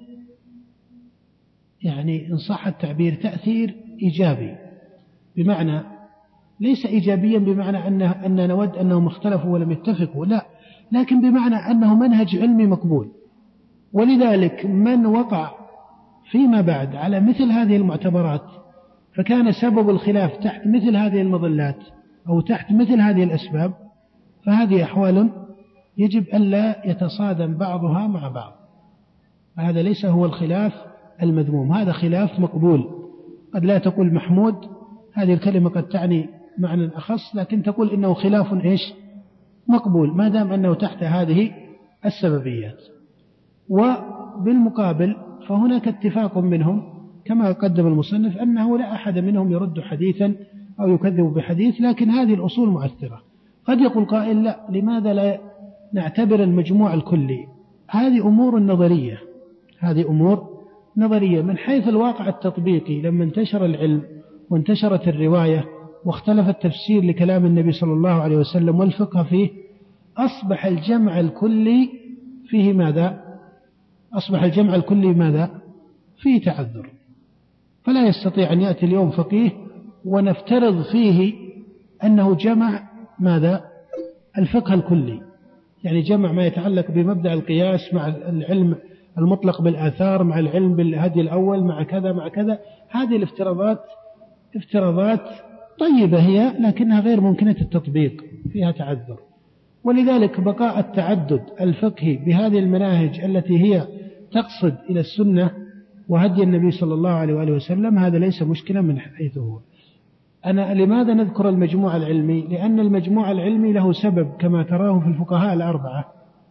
يعني إن صح التعبير تأثير إيجابي، بمعنى ليس إيجابيا بمعنى أننا نود أنهم اختلفوا ولم يتفقوا، لا، لكن بمعنى أنه منهج علمي مقبول. ولذلك من وقع فيما بعد على مثل هذه المعتبرات فكان سبب الخلاف تحت مثل هذه المظلات أو تحت مثل هذه الأسباب، فهذه أحوال يجب ألا يتصادم بعضها مع بعض. هذا ليس هو الخلاف المذموم، هذا خلاف مقبول. قد لا تقول محمود، هذه الكلمة قد تعني معنى أخص، لكن تقول إنه خلاف مقبول ما دام أنه تحت هذه السببيات. وبالمقابل فهناك اتفاق منهم كما قدم المصنف أنه لا أحد منهم يرد حديثا أو يكذب بحديث، لكن هذه الأصول مؤثرة. قد يقول قائل لا، لماذا لا نعتبر المجموع الكلي؟ هذه أمور نظرية، هذه أمور نظرية. من حيث الواقع التطبيقي لما انتشر العلم وانتشرت الرواية واختلف التفسير لكلام النبي صلى الله عليه وسلم والفقه فيه، أصبح الجمع الكلي فيه ماذا؟ أصبح الجمع الكلي ماذا؟ فيه تعذر. فلا يستطيع أن يأتي اليوم فقيه ونفترض فيه أنه جمع ماذا؟ الفقه الكلي، يعني جمع ما يتعلق بمبدأ القياس مع العلم المطلق بالآثار مع العلم بالهدي الأول مع كذا مع كذا. هذه الافتراضات افتراضات طيبة هي، لكنها غير ممكنة التطبيق، فيها تعذر. ولذلك بقاء التعدد الفقهي بهذه المناهج التي هي تقصد إلى السنة وهدي النبي صلى الله عليه وآله وسلم هذا ليس مشكلة من حيث هو. أنا لماذا نذكر المجموع العلمي؟ لأن المجموع العلمي له سبب كما تراه في الفقهاء الأربعة.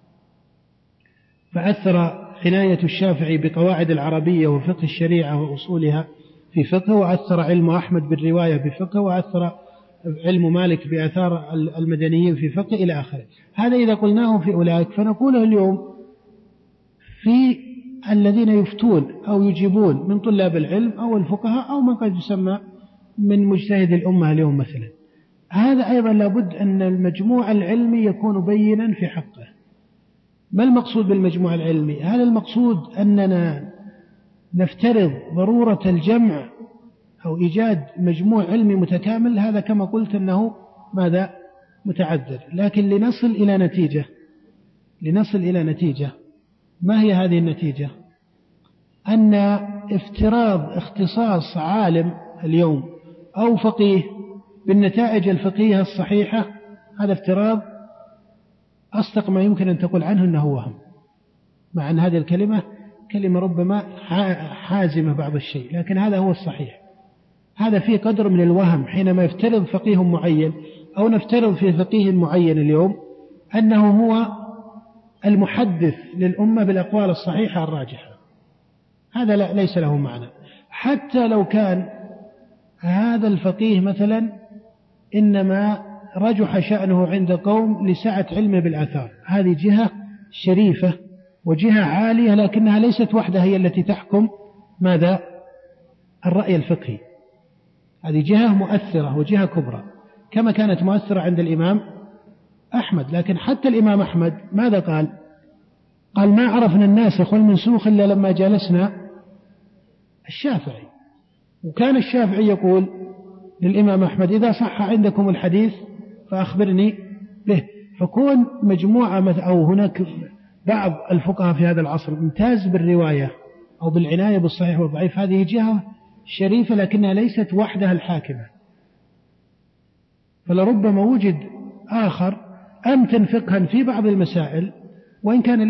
فأثر عناية الشافعي بقواعد العربية وفقه الشريعة وأصولها في فقه، وأثر علم أحمد بالرواية بفقه، وأثر علم مالك بآثار المدنيين في فقه إلى آخره. هذا إذا قلناه في أولئك، فنقوله اليوم في الذين يفتون أو يجيبون من طلاب العلم أو الفقهاء أو من قد يسمى من مجتهد الأمة اليوم مثلا. هذا أيضا لابد أن المجموع العلمي يكون بينا في حقه. ما المقصود بالمجموع العلمي؟ هل المقصود أننا نفترض ضرورة الجمع أو إيجاد مجموع علمي متكامل؟ هذا كما قلت أنه ماذا؟ متعذر. لكن لنصل إلى نتيجة. ما هي هذه النتيجة؟ أن افتراض اختصاص عالم اليوم أو فقيه بالنتائج الفقهية الصحيحة، هذا افتراض أصدق ما يمكن أن تقول عنه أنه وهم، مع أن هذه الكلمة كلمة ربما حازمة بعض الشيء، لكن هذا هو الصحيح. هذا فيه قدر من الوهم حينما يفترض فقيه معين أو نفترض في فقيه معين اليوم أنه هو المحدث للأمة بالأقوال الصحيحة الراجحة. هذا ليس له معنى. حتى لو كان هذا الفقيه مثلا إنما رجح شأنه عند قوم لسعة علمه بالآثار، هذه جهة شريفة وجهة عالية، لكنها ليست وحدها هي التي تحكم ماذا؟ الرأي الفقهي. هذه جهة مؤثرة وجهة كبرى كما كانت مؤثرة عند الإمام أحمد. لكن حتى الإمام أحمد ماذا قال؟ قال ما عرفنا الناسخ والمنسوخ إلا لما جالسنا الشافعي. وكان الشافعي يقول للإمام أحمد إذا صح عندكم الحديث فأخبرني به. فكون مجموعة أو هناك بعض الفقهاء في هذا العصر ممتاز بالرواية أو بالعناية بالصحيح والضعيف، هذه جهة شريفة لكنها ليست وحدها الحاكمة. فلربما وجد آخر أمتن فقها في بعض المسائل وإن كان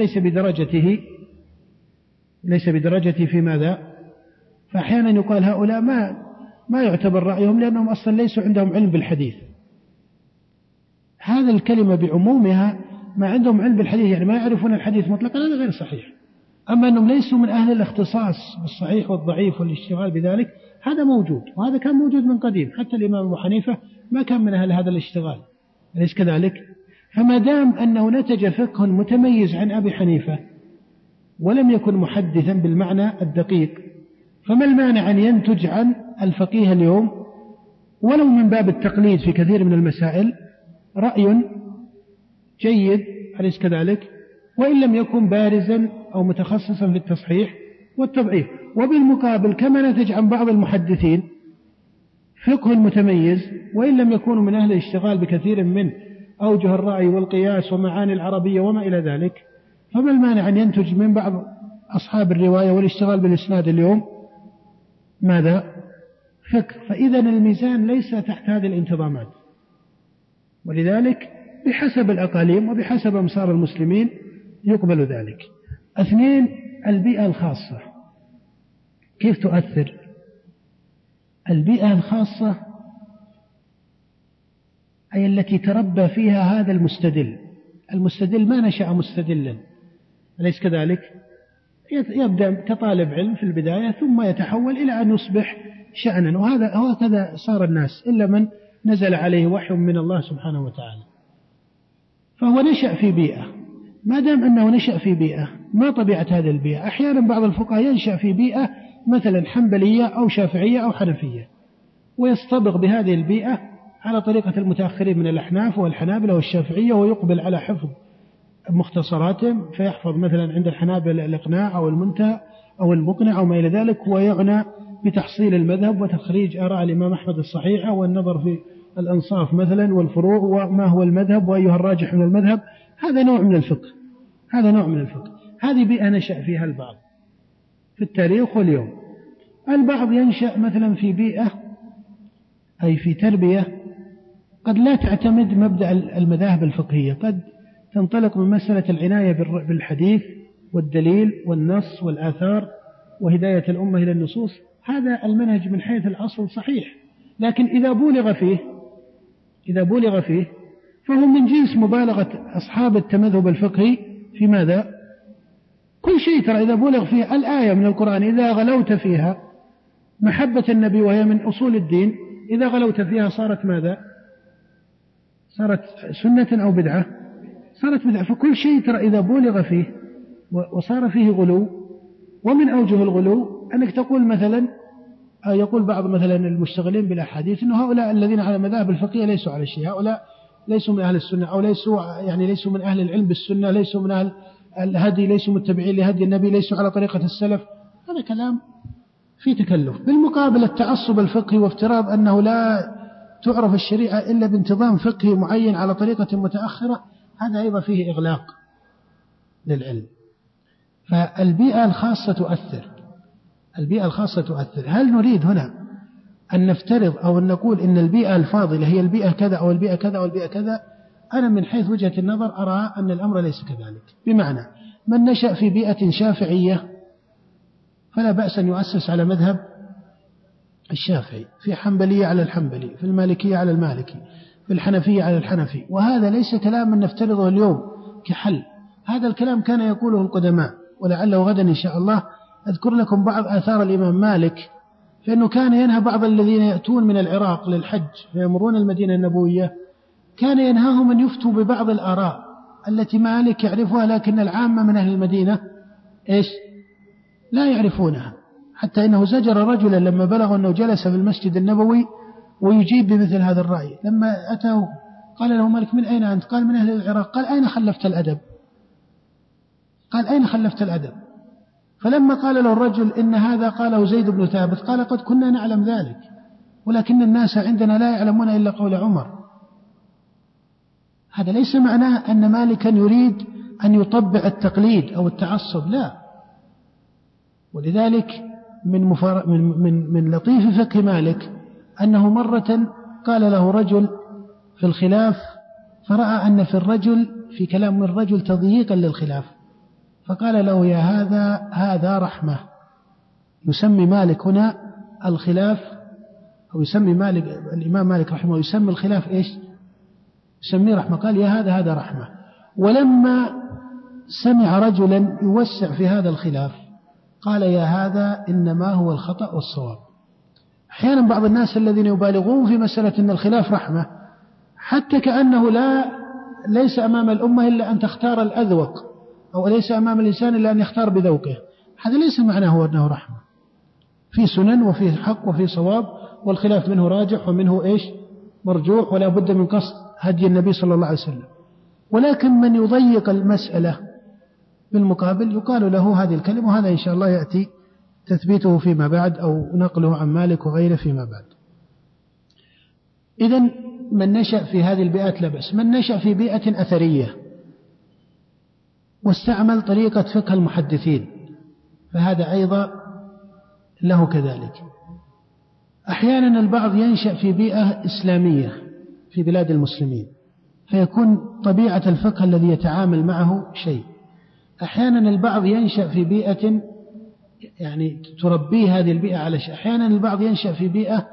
ليس بدرجته في ماذا؟ فأحيانا يقال هؤلاء ما يعتبر رأيهم لأنهم أصلا ليسوا عندهم علم بالحديث. هذا الكلمة بعمومها ما عندهم علم بالحديث، يعني ما يعرفون الحديث مطلقا، هذا غير صحيح. أما أنهم ليسوا من أهل الاختصاص بالصحيح والضعيف والاشتغال بذلك، هذا موجود، وهذا كان موجود من قديم. حتى الإمام أبو حنيفة ما كان من أهل هذا الاشتغال، أليس كذلك؟ فما دام أنه نتج فقه متميز عن أبي حنيفة ولم يكن محدثا بالمعنى الدقيق، فما المانع أن ينتج عن الفقيه اليوم ولو من باب التقليد في كثير من المسائل رأي جيد، أليس كذلك؟ وإن لم يكن بارزا أو متخصصا في التصحيح والتضعيف. وبالمقابل كما نتج عن بعض المحدثين فقه متميز وإن لم يكونوا من أهل الاشتغال بكثير من أوجه الرأي والقياس ومعاني العربية وما إلى ذلك، فما المانع أن ينتج من بعض أصحاب الرواية والاشتغال بالإسناد اليوم ماذا؟ فقه. فإذا الميزان ليس تحت هذه الانتظامات، ولذلك بحسب الأقاليم وبحسب أمصار المسلمين يقبل ذلك. 2. البيئة الخاصة كيف تؤثر؟ البيئة الخاصة أي التي تربى فيها هذا المستدل ما نشأ مستدلا، أليس كذلك؟ يبدأ كطالب علم في البداية ثم يتحول إلى أن يصبح شأنا، وهكذا صار الناس إلا من نزل عليه وحي من الله سبحانه وتعالى. فهو نشأ في بيئة. ما دام أنه نشأ في بيئة، ما طبيعة هذه البيئة؟ أحيانا بعض الفقهاء ينشأ في بيئة مثلا حنبلية أو شافعية أو حنفية، ويصطبغ بهذه البيئة على طريقة المتأخرين من الأحناف والحنابلة والشافعية، ويقبل على حفظ مختصراتهم، فيحفظ مثلا عند الحنابلة الإقناع أو المنتهى أو المقنع أو ما إلى ذلك، ويعنى بتحصيل المذهب وتخريج آراء الإمام أحمد الصحيحة والنظر في الأنصاف مثلا والفروع وما هو المذهب وأيها الراجح من المذهب. هذا نوع من الفقه. هذه بيئة نشأ فيها البعض في التاريخ واليوم. البعض ينشأ مثلا في بيئة أي في تربية قد لا تعتمد مبدأ المذاهب الفقهية، قد تنطلق من مسألة العناية بالحديث والدليل والنص والآثار وهداية الأمة إلى النصوص. هذا المنهج من حيث الأصل صحيح، لكن إذا بولغ فيه فهو من جنس مبالغة أصحاب التمذهب الفقهي في ماذا؟ كل شيء ترى إذا بولغ فيه الآية من القرآن إذا غلوت فيها محبة النبي وهي من أصول الدين، إذا غلوت فيها صارت ماذا؟ صارت سنة أو بدعة؟ صارت بدعة. فكل شيء ترى إذا بولغ فيه وصار فيه غلو. ومن أوجه الغلو أنك تقول مثلا، يقول بعض مثلا المشتغلين بالأحاديث أن هؤلاء الذين على مذاهب الفقهية ليسوا على شيء، هؤلاء ليسوا من أهل السنة، أو ليسوا من أهل العلم بالسنة، ليسوا من أهل الهدي، ليسوا متبعين لهدي النبي، ليسوا على طريقة السلف. هذا كلام في تكلف. بالمقابل التعصب الفقهي وافتراض أنه لا تعرف الشريعة إلا بانتظام فقهي معين على طريقة متأخرة، هذا أيضا فيه إغلاق للعلم. فالبيئة الخاصة تؤثر. هل نريد هنا أن نفترض أو أن نقول إن البيئة الفاضلة هي البيئة كذا أو البيئة كذا أو البيئة كذا؟ أنا من حيث وجهة النظر أرى أن الأمر ليس كذلك. بمعنى من نشأ في بيئة شافعية فلا بأس أن يؤسس على مذهب الشافعي، في حنبلية على الحنبلي، في المالكية على المالكي، في الحنفية على الحنفي. وهذا ليس كلام نفترضه اليوم كحل، هذا الكلام كان يقوله القدماء، ولعله غدا إن شاء الله أذكر لكم بعض آثار الإمام مالك، فإنه كان ينهى بعض الذين يأتون من العراق للحج فيمرون المدينة النبوية، كان ينهاهم أن يفتوا ببعض الآراء التي مالك يعرفها لكن العامة من أهل المدينة لا يعرفونها. حتى إنه زجر رجلا لما بلغ أنه جلس في المسجد النبوي ويجيب بمثل هذا الرأي، لما أتاه قال له مالك من أين أنت؟ قال من أهل العراق. قال أين خلفت الأدب؟ فلما قال له الرجل إن هذا قاله زيد بن ثابت، قال قد كنا نعلم ذلك ولكن الناس عندنا لا يعلمون إلا قول عمر. هذا ليس معناه أن مالكا يريد أن يطبع التقليد أو التعصب، لا. ولذلك من لطيف فقه مالك أنه مرة قال له رجل في الخلاف، فرأى أن في كلام الرجل تضييقا للخلاف، فقال له يا هذا رحمة. يسمي مالك هنا الخلاف، أو يسمي مالك الإمام مالك رحمه يسمي الخلاف يسميه رحمة. قال يا هذا رحمة. ولما سمع رجلا يوسع في هذا الخلاف قال يا هذا إنما هو الخطأ والصواب. أحيانا بعض الناس الذين يبالغون في مسألة أن الخلاف رحمة، حتى كأنه ليس أمام الأمة إلا أن تختار الأذوق، أو ليس أمام الإنسان إلا أن يختار بذوقه. هذا ليس معناه أنه رحمة. في سنن وفي حق وفي صواب، والخلاف منه راجح ومنه مرجوح، ولا بد من قصد هدي النبي صلى الله عليه وسلم. ولكن من يضيق المسألة بالمقابل يقال له هذه الكلمة، وهذا إن شاء الله يأتي تثبيته فيما بعد أو نقله عن مالك وغيره فيما بعد. إذن من نشأ في هذه البيئات لا بأس. من نشأ في بيئة أثرية واستعمل طريقة فقه المحدثين فهذا أيضا له كذلك. أحيانا البعض ينشأ في بيئة إسلامية في بلاد المسلمين فيكون طبيعة الفقه الذي يتعامل معه شيء. أحيانا البعض ينشأ في بيئة تربيه هذه البيئة على شيء. أحيانا البعض ينشأ في بيئة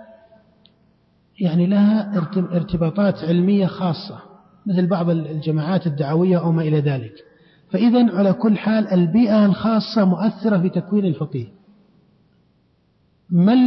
لها ارتباطات علمية خاصة مثل بعض الجماعات الدعوية أو ما إلى ذلك. فإذن على كل حال البيئة الخاصة مؤثرة في تكوين الفقيه. ما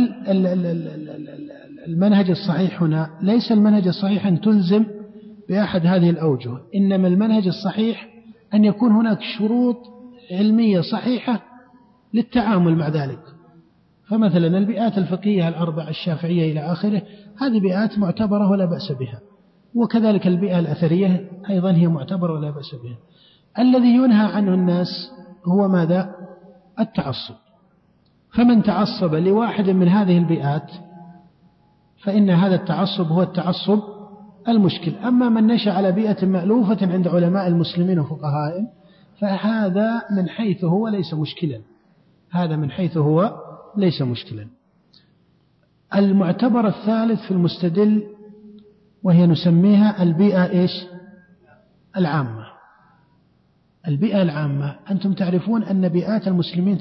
المنهج الصحيح هنا؟ ليس المنهج الصحيح أن تلزم بأحد هذه الأوجه، إنما المنهج الصحيح أن يكون هناك شروط علمية صحيحة للتعامل مع ذلك. فمثلا البيئات الفقهية الأربع الشافعية إلى آخره هذه بيئات معتبرة ولا بأس بها، وكذلك البيئة الأثرية أيضا هي معتبرة ولا بأس بها. الذي ينهى عنه الناس هو ماذا؟ التعصب. فمن تعصب لواحد من هذه البيئات فإن هذا التعصب هو التعصب المشكل. أما من نشأ على بيئة مألوفة عند علماء المسلمين وفقهائهم فهذا من حيث هو ليس مشكلا، هذا من حيث هو ليس مشكلا. المعتبر الثالث في المستدل وهي نسميها البيئة العامة. البيئة العامة، أنتم تعرفون أن بيئات المسلمين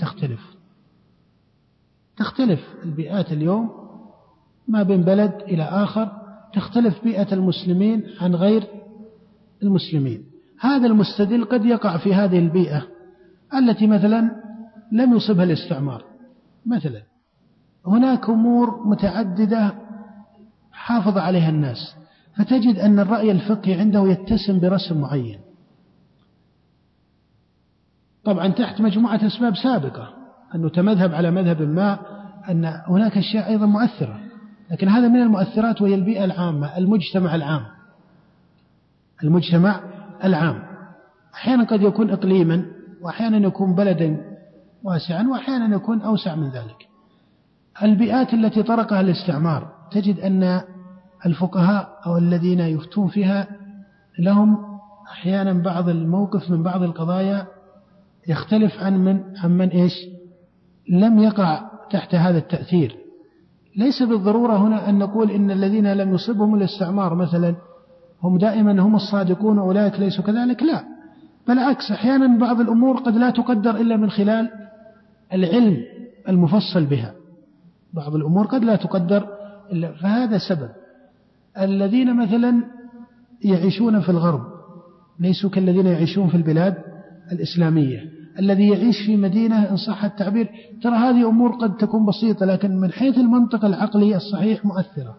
تختلف البيئات اليوم ما بين بلد إلى آخر، تختلف بيئة المسلمين عن غير المسلمين. هذا المستدل قد يقع في هذه البيئة التي مثلا لم يصبها الاستعمار، مثلا هناك أمور متعددة حافظ عليها الناس، فتجد أن الرأي الفقهي عنده يتسم برسم معين، طبعا تحت مجموعة أسباب سابقة، أنه تمذهب على مذهب ما، أن هناك أشياء أيضا مؤثرة، لكن هذا من المؤثرات وهي البيئة العامة، المجتمع العام. أحيانا قد يكون إقليما، وأحيانا يكون بلدا واسعا، وأحيانا يكون أوسع من ذلك. البيئات التي طرقها الاستعمار تجد أن الفقهاء أو الذين يفتون فيها لهم أحيانا بعض الموقف من بعض القضايا يختلف عن من لم يقع تحت هذا التأثير. ليس بالضرورة هنا أن نقول إن الذين لم يصبهم الاستعمار مثلا هم دائما هم الصادقون وأولئك ليسوا كذلك، لا، بالعكس، أحيانا بعض الأمور قد لا تقدر إلا من خلال العلم المفصل بها، بعض الأمور قد لا تقدر إلا، فهذا سبب. الذين مثلا يعيشون في الغرب ليسوا كالذين يعيشون في البلاد الإسلامية. الذي يعيش في مدينة إن صح التعبير، ترى هذه أمور قد تكون بسيطة، لكن من حيث المنطق العقلي الصحيح مؤثرة،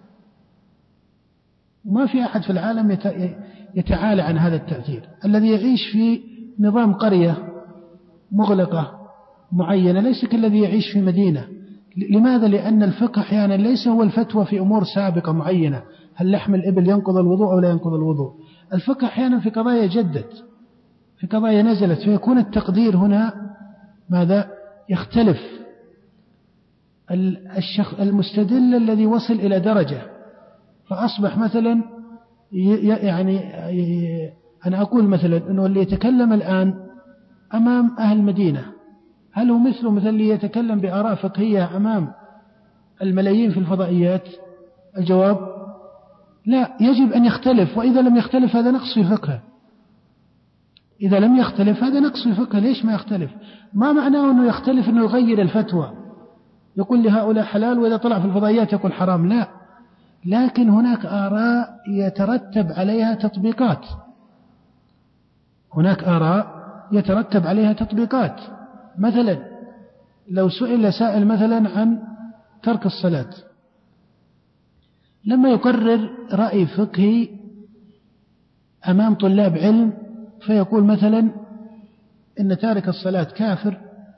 وما في أحد في العالم يتعالى عن هذا التأثير. الذي يعيش في نظام قرية مغلقة معينة ليس كالذي يعيش في مدينة. لماذا؟ لأن الفقه أحيانا ليس هو الفتوى في أمور سابقة معينة، هل لحم الإبل ينقض الوضوء أو لا ينقض الوضوء. الفقه أحيانا في قضايا جدت، في قضايا نزلت، فيكون التقدير هنا ماذا؟ يختلف. المستدل الذي وصل إلى درجة فأصبح مثلا أنا أقول مثلا أنه اللي يتكلم الآن أمام أهل مدينة، هل هو مثل اللي يتكلم بآراء فقهية أمام الملايين في الفضائيات؟ الجواب لا، يجب أن يختلف، وإذا لم يختلف هذا نقص في فقهه. إذا لم يختلف هذا نقص في فقهه. ليش ما يختلف؟ ما معناه أنه يختلف أنه يغير الفتوى، يقول لهؤلاء حلال وإذا طلع في الفضائيات يقول حرام، لا، لكن هناك آراء يترتب عليها تطبيقات، هناك آراء يترتب عليها تطبيقات. مثلا لو سئل سائل مثلا عن ترك الصلاة، لما يقرر رأي فقهي أمام طلاب علم فيقول مثلا إن تارك الصلاة كافر،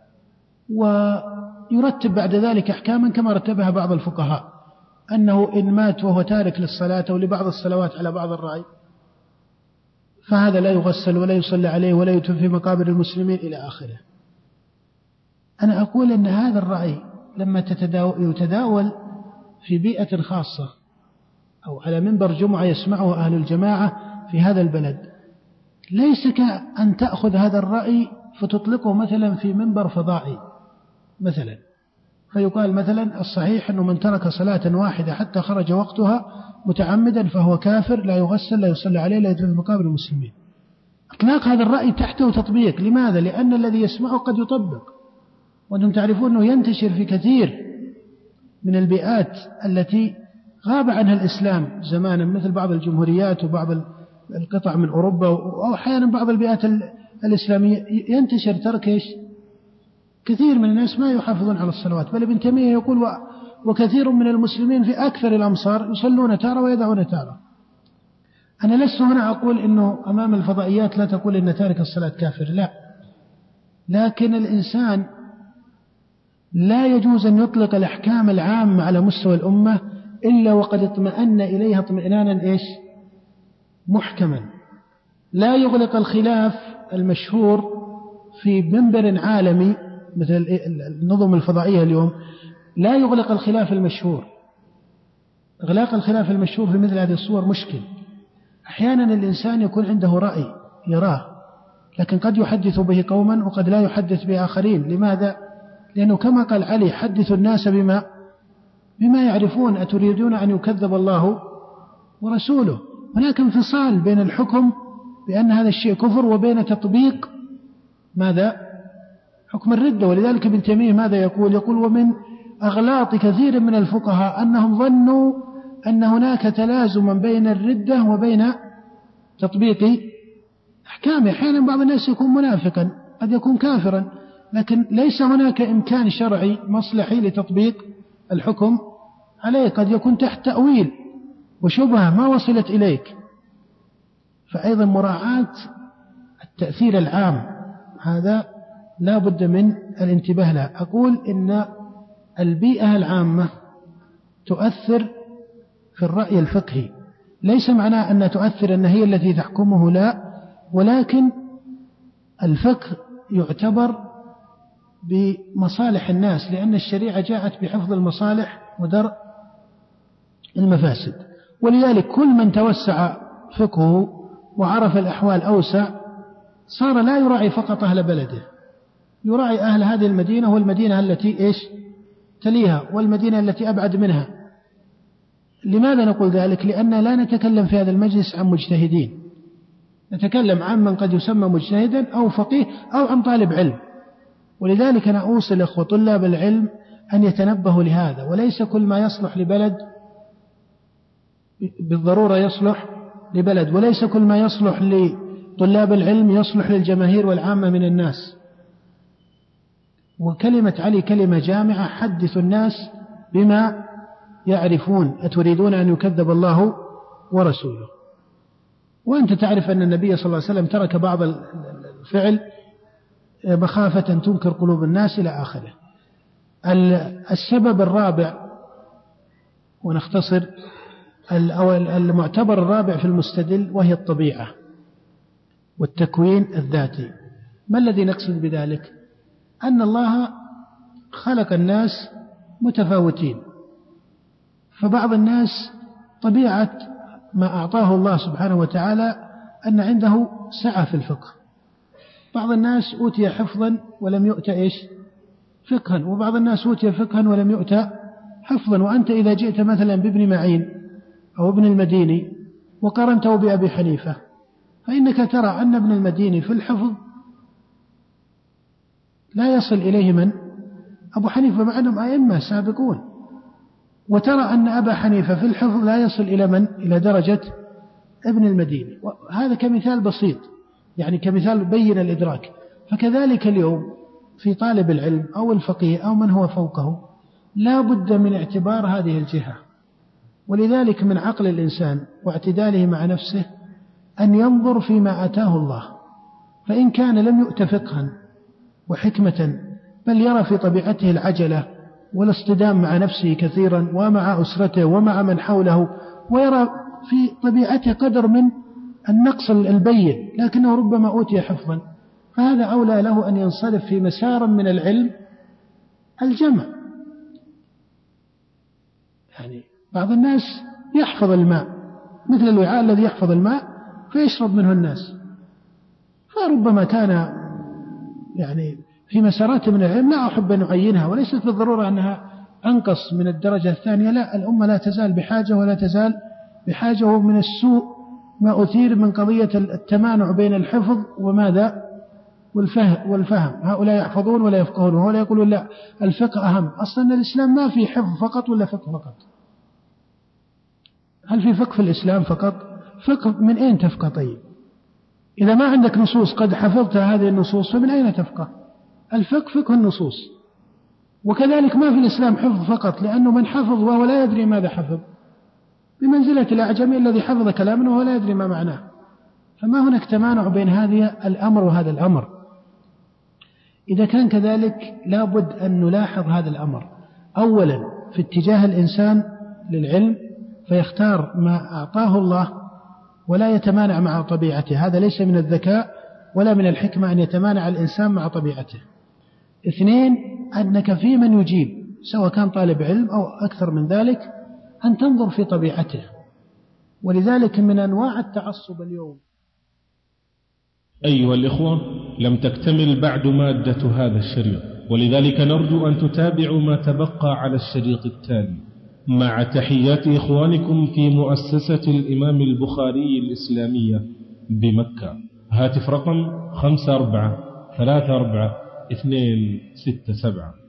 ويرتب بعد ذلك أحكاما كما رتبها بعض الفقهاء، أنه إن مات وهو تارك للصلاة أو لبعض الصلوات على بعض الرأي فهذا لا يغسل ولا يصلى عليه ولا يدفن في مقابر المسلمين إلى آخره. أنا أقول أن هذا الرأي لما يتداول في بيئة خاصة أو على منبر جمعة يسمعه أهل الجماعة في هذا البلد، ليس كأن تأخذ هذا الرأي فتطلقه مثلا في منبر فضائي مثلا، فيقال مثلا الصحيح أنه من ترك صلاة واحدة حتى خرج وقتها متعمدا فهو كافر، لا يغسل لا يصلى عليه لا يدفن في مقابر المسلمين. إطلاق هذا الرأي تحته تطبيق. لماذا؟ لأن الذي يسمعه قد يطبق، وأنتم تعرفون أنه ينتشر في كثير من البيئات التي غاب عنها الإسلام زمانا، مثل بعض الجمهوريات وبعض القطع من أوروبا، أو أحيانا بعض البيئات الإسلامية ينتشر ترك كثير من الناس ما يحافظون على الصلوات. بل ابن تيمية يقول وكثير من المسلمين في أكثر الأمصار يصلون تارة ويدعون تارة. أنا لست هنا أقول إنه أمام الفضائيات لا تقول إن تارك الصلاة كافر، لا، لكن الإنسان لا يجوز أن يطلق الأحكام العامة على مستوى الأمة إلا وقد اطمأن إليها اطمئنانا محكما. لا يغلق الخلاف المشهور في منبر عالمي مثل النظم الفضائية اليوم، لا يغلق الخلاف المشهور. إغلاق الخلاف المشهور في مثل هذه الصور مشكل. أحيانا الإنسان يكون عنده رأي يراه، لكن قد يحدث به قوما وقد لا يحدث بآخرين. لماذا؟ لأنه كما قال علي: حدثوا الناس بما يعرفون، أتريدون أن يكذب الله ورسوله. هناك انفصال بين الحكم بأن هذا الشيء كفر وبين تطبيق ماذا؟ حكم الردة. ولذلك ابن تيمية ماذا يقول؟ ومن أغلاط كثير من الفقهاء أنهم ظنوا أن هناك تلازما بين الردة وبين تطبيق أحكامه. أحيانا بعض الناس يكون منافقا، قد يكون كافرا، لكن ليس هناك إمكان شرعي مصلحي لتطبيق الحكم عليه، قد يكون تحت تأويل وشبهة ما وصلت إليك. فأيضا مراعاة التأثير العام هذا لا بد من الانتباه له. أقول إن البيئة العامة تؤثر في الرأي الفقهي، ليس معناه أن تؤثر أن هي التي تحكمه، لا، ولكن الفقه يعتبر بمصالح الناس، لأن الشريعة جاءت بحفظ المصالح ودرء المفاسد. ولذلك كل من توسع فقهه وعرف الأحوال أوسع صار لا يراعي فقط أهل بلده، يراعي أهل هذه المدينة والمدينة التي تليها والمدينة التي أبعد منها. لماذا نقول ذلك؟ لأن لا نتكلم في هذا المجلس عن مجتهدين، نتكلم عن من قد يسمى مجتهدا أو فقيه أو عن طالب علم. ولذلك أنا أوصي الأخوة طلاب العلم أن يتنبهوا لهذا، وليس كل ما يصلح لبلد بالضرورة يصلح لبلد، وليس كل ما يصلح لطلاب العلم يصلح للجماهير والعامة من الناس. وكلمة علي كلمة جامعة: حدثوا الناس بما يعرفون، أتريدون أن يكذب الله ورسوله. وأنت تعرف أن النبي صلى الله عليه وسلم ترك بعض الفعل مخافة تنكر قلوب الناس إلى آخره. السبب الرابع، ونختصر، المعتبر الرابع في المستدل، وهي الطبيعة والتكوين الذاتي. ما الذي نقصد بذلك؟ أن الله خلق الناس متفاوتين، فبعض الناس طبيعة ما أعطاه الله سبحانه وتعالى أن عنده سعة في الفقه. بعض الناس أوتي حفظا ولم يؤت فقها، وبعض الناس أوتي فقها ولم يؤت حفظا. وأنت إذا جئت مثلا بابن معين أو ابن المديني وقارنته بأبي حنيفة، فإنك ترى أن ابن المديني في الحفظ لا يصل إليه من أبو حنيفة، مع أنهم أئمة سابقون، وترى أن أبا حنيفة في الحفظ لا يصل إلى من؟ إلى درجة ابن المديني. وهذا كمثال بسيط، يعني كمثال بين الإدراك. فكذلك اليوم في طالب العلم أو الفقيه أو من هو فوقه لا بد من اعتبار هذه الجهة. ولذلك من عقل الإنسان واعتداله مع نفسه أن ينظر فيما آتاه الله، فإن كان لم يؤت فقها وحكمة، بل يرى في طبيعته العجلة والاصطدام مع نفسه كثيرا ومع أسرته ومع من حوله، ويرى في طبيعته قدر من النقص البين، لكنه ربما أوتي حفظا، فهذا أولى له أن ينصرف في مسار من العلم الجمع. يعني بعض الناس يحفظ الماء مثل الوعاء الذي يحفظ الماء فيشرب منه الناس، فربما كان يعني في مسارات من العلم لا أحب أن أعينها، وليست بالضرورة أنها أنقص من الدرجة الثانية، لا، الأمة لا تزال بحاجة ولا تزال بحاجة. ومن السوء ما أثير من قضية التمانع بين الحفظ وماذا والفهم. هؤلاء يحفظون ولا يفقهون، وهؤلاء يقولون لا الفقه أهم. أصلا الإسلام ما في حفظ فقط ولا فقه فقط. هل في فقه في الإسلام فقط؟ فقه من أين تفقه؟ طيب إذا ما عندك نصوص قد حفظت هذه النصوص فمن أين تفقه؟ الفقه فقه النصوص. وكذلك ما في الإسلام حفظ فقط، لأنه من حفظ وهو لا يدري ماذا حفظ بمنزلة الأعجمي الذي حفظ كلاما وهو لا يدري ما معناه. فما هناك تمانع بين هذا الأمر وهذا الأمر. إذا كان كذلك لابد أن نلاحظ هذا الأمر أولا في اتجاه الإنسان للعلم، فيختار ما أعطاه الله ولا يتمانع مع طبيعته. هذا ليس من الذكاء ولا من الحكمة أن يتمانع الإنسان مع طبيعته. اثنين، أنك في من يجيب سواء كان طالب علم أو أكثر من ذلك أن تنظر في طبيعته. ولذلك من أنواع التعصب اليوم أيها الإخوة، لم تكتمل بعد مادة هذا الشريط، ولذلك نرجو أن تتابعوا ما تبقى على الشريط التالي، مع تحيات إخوانكم في مؤسسة الإمام البخاري الإسلامية بمكة. هاتف رقم 5434 267.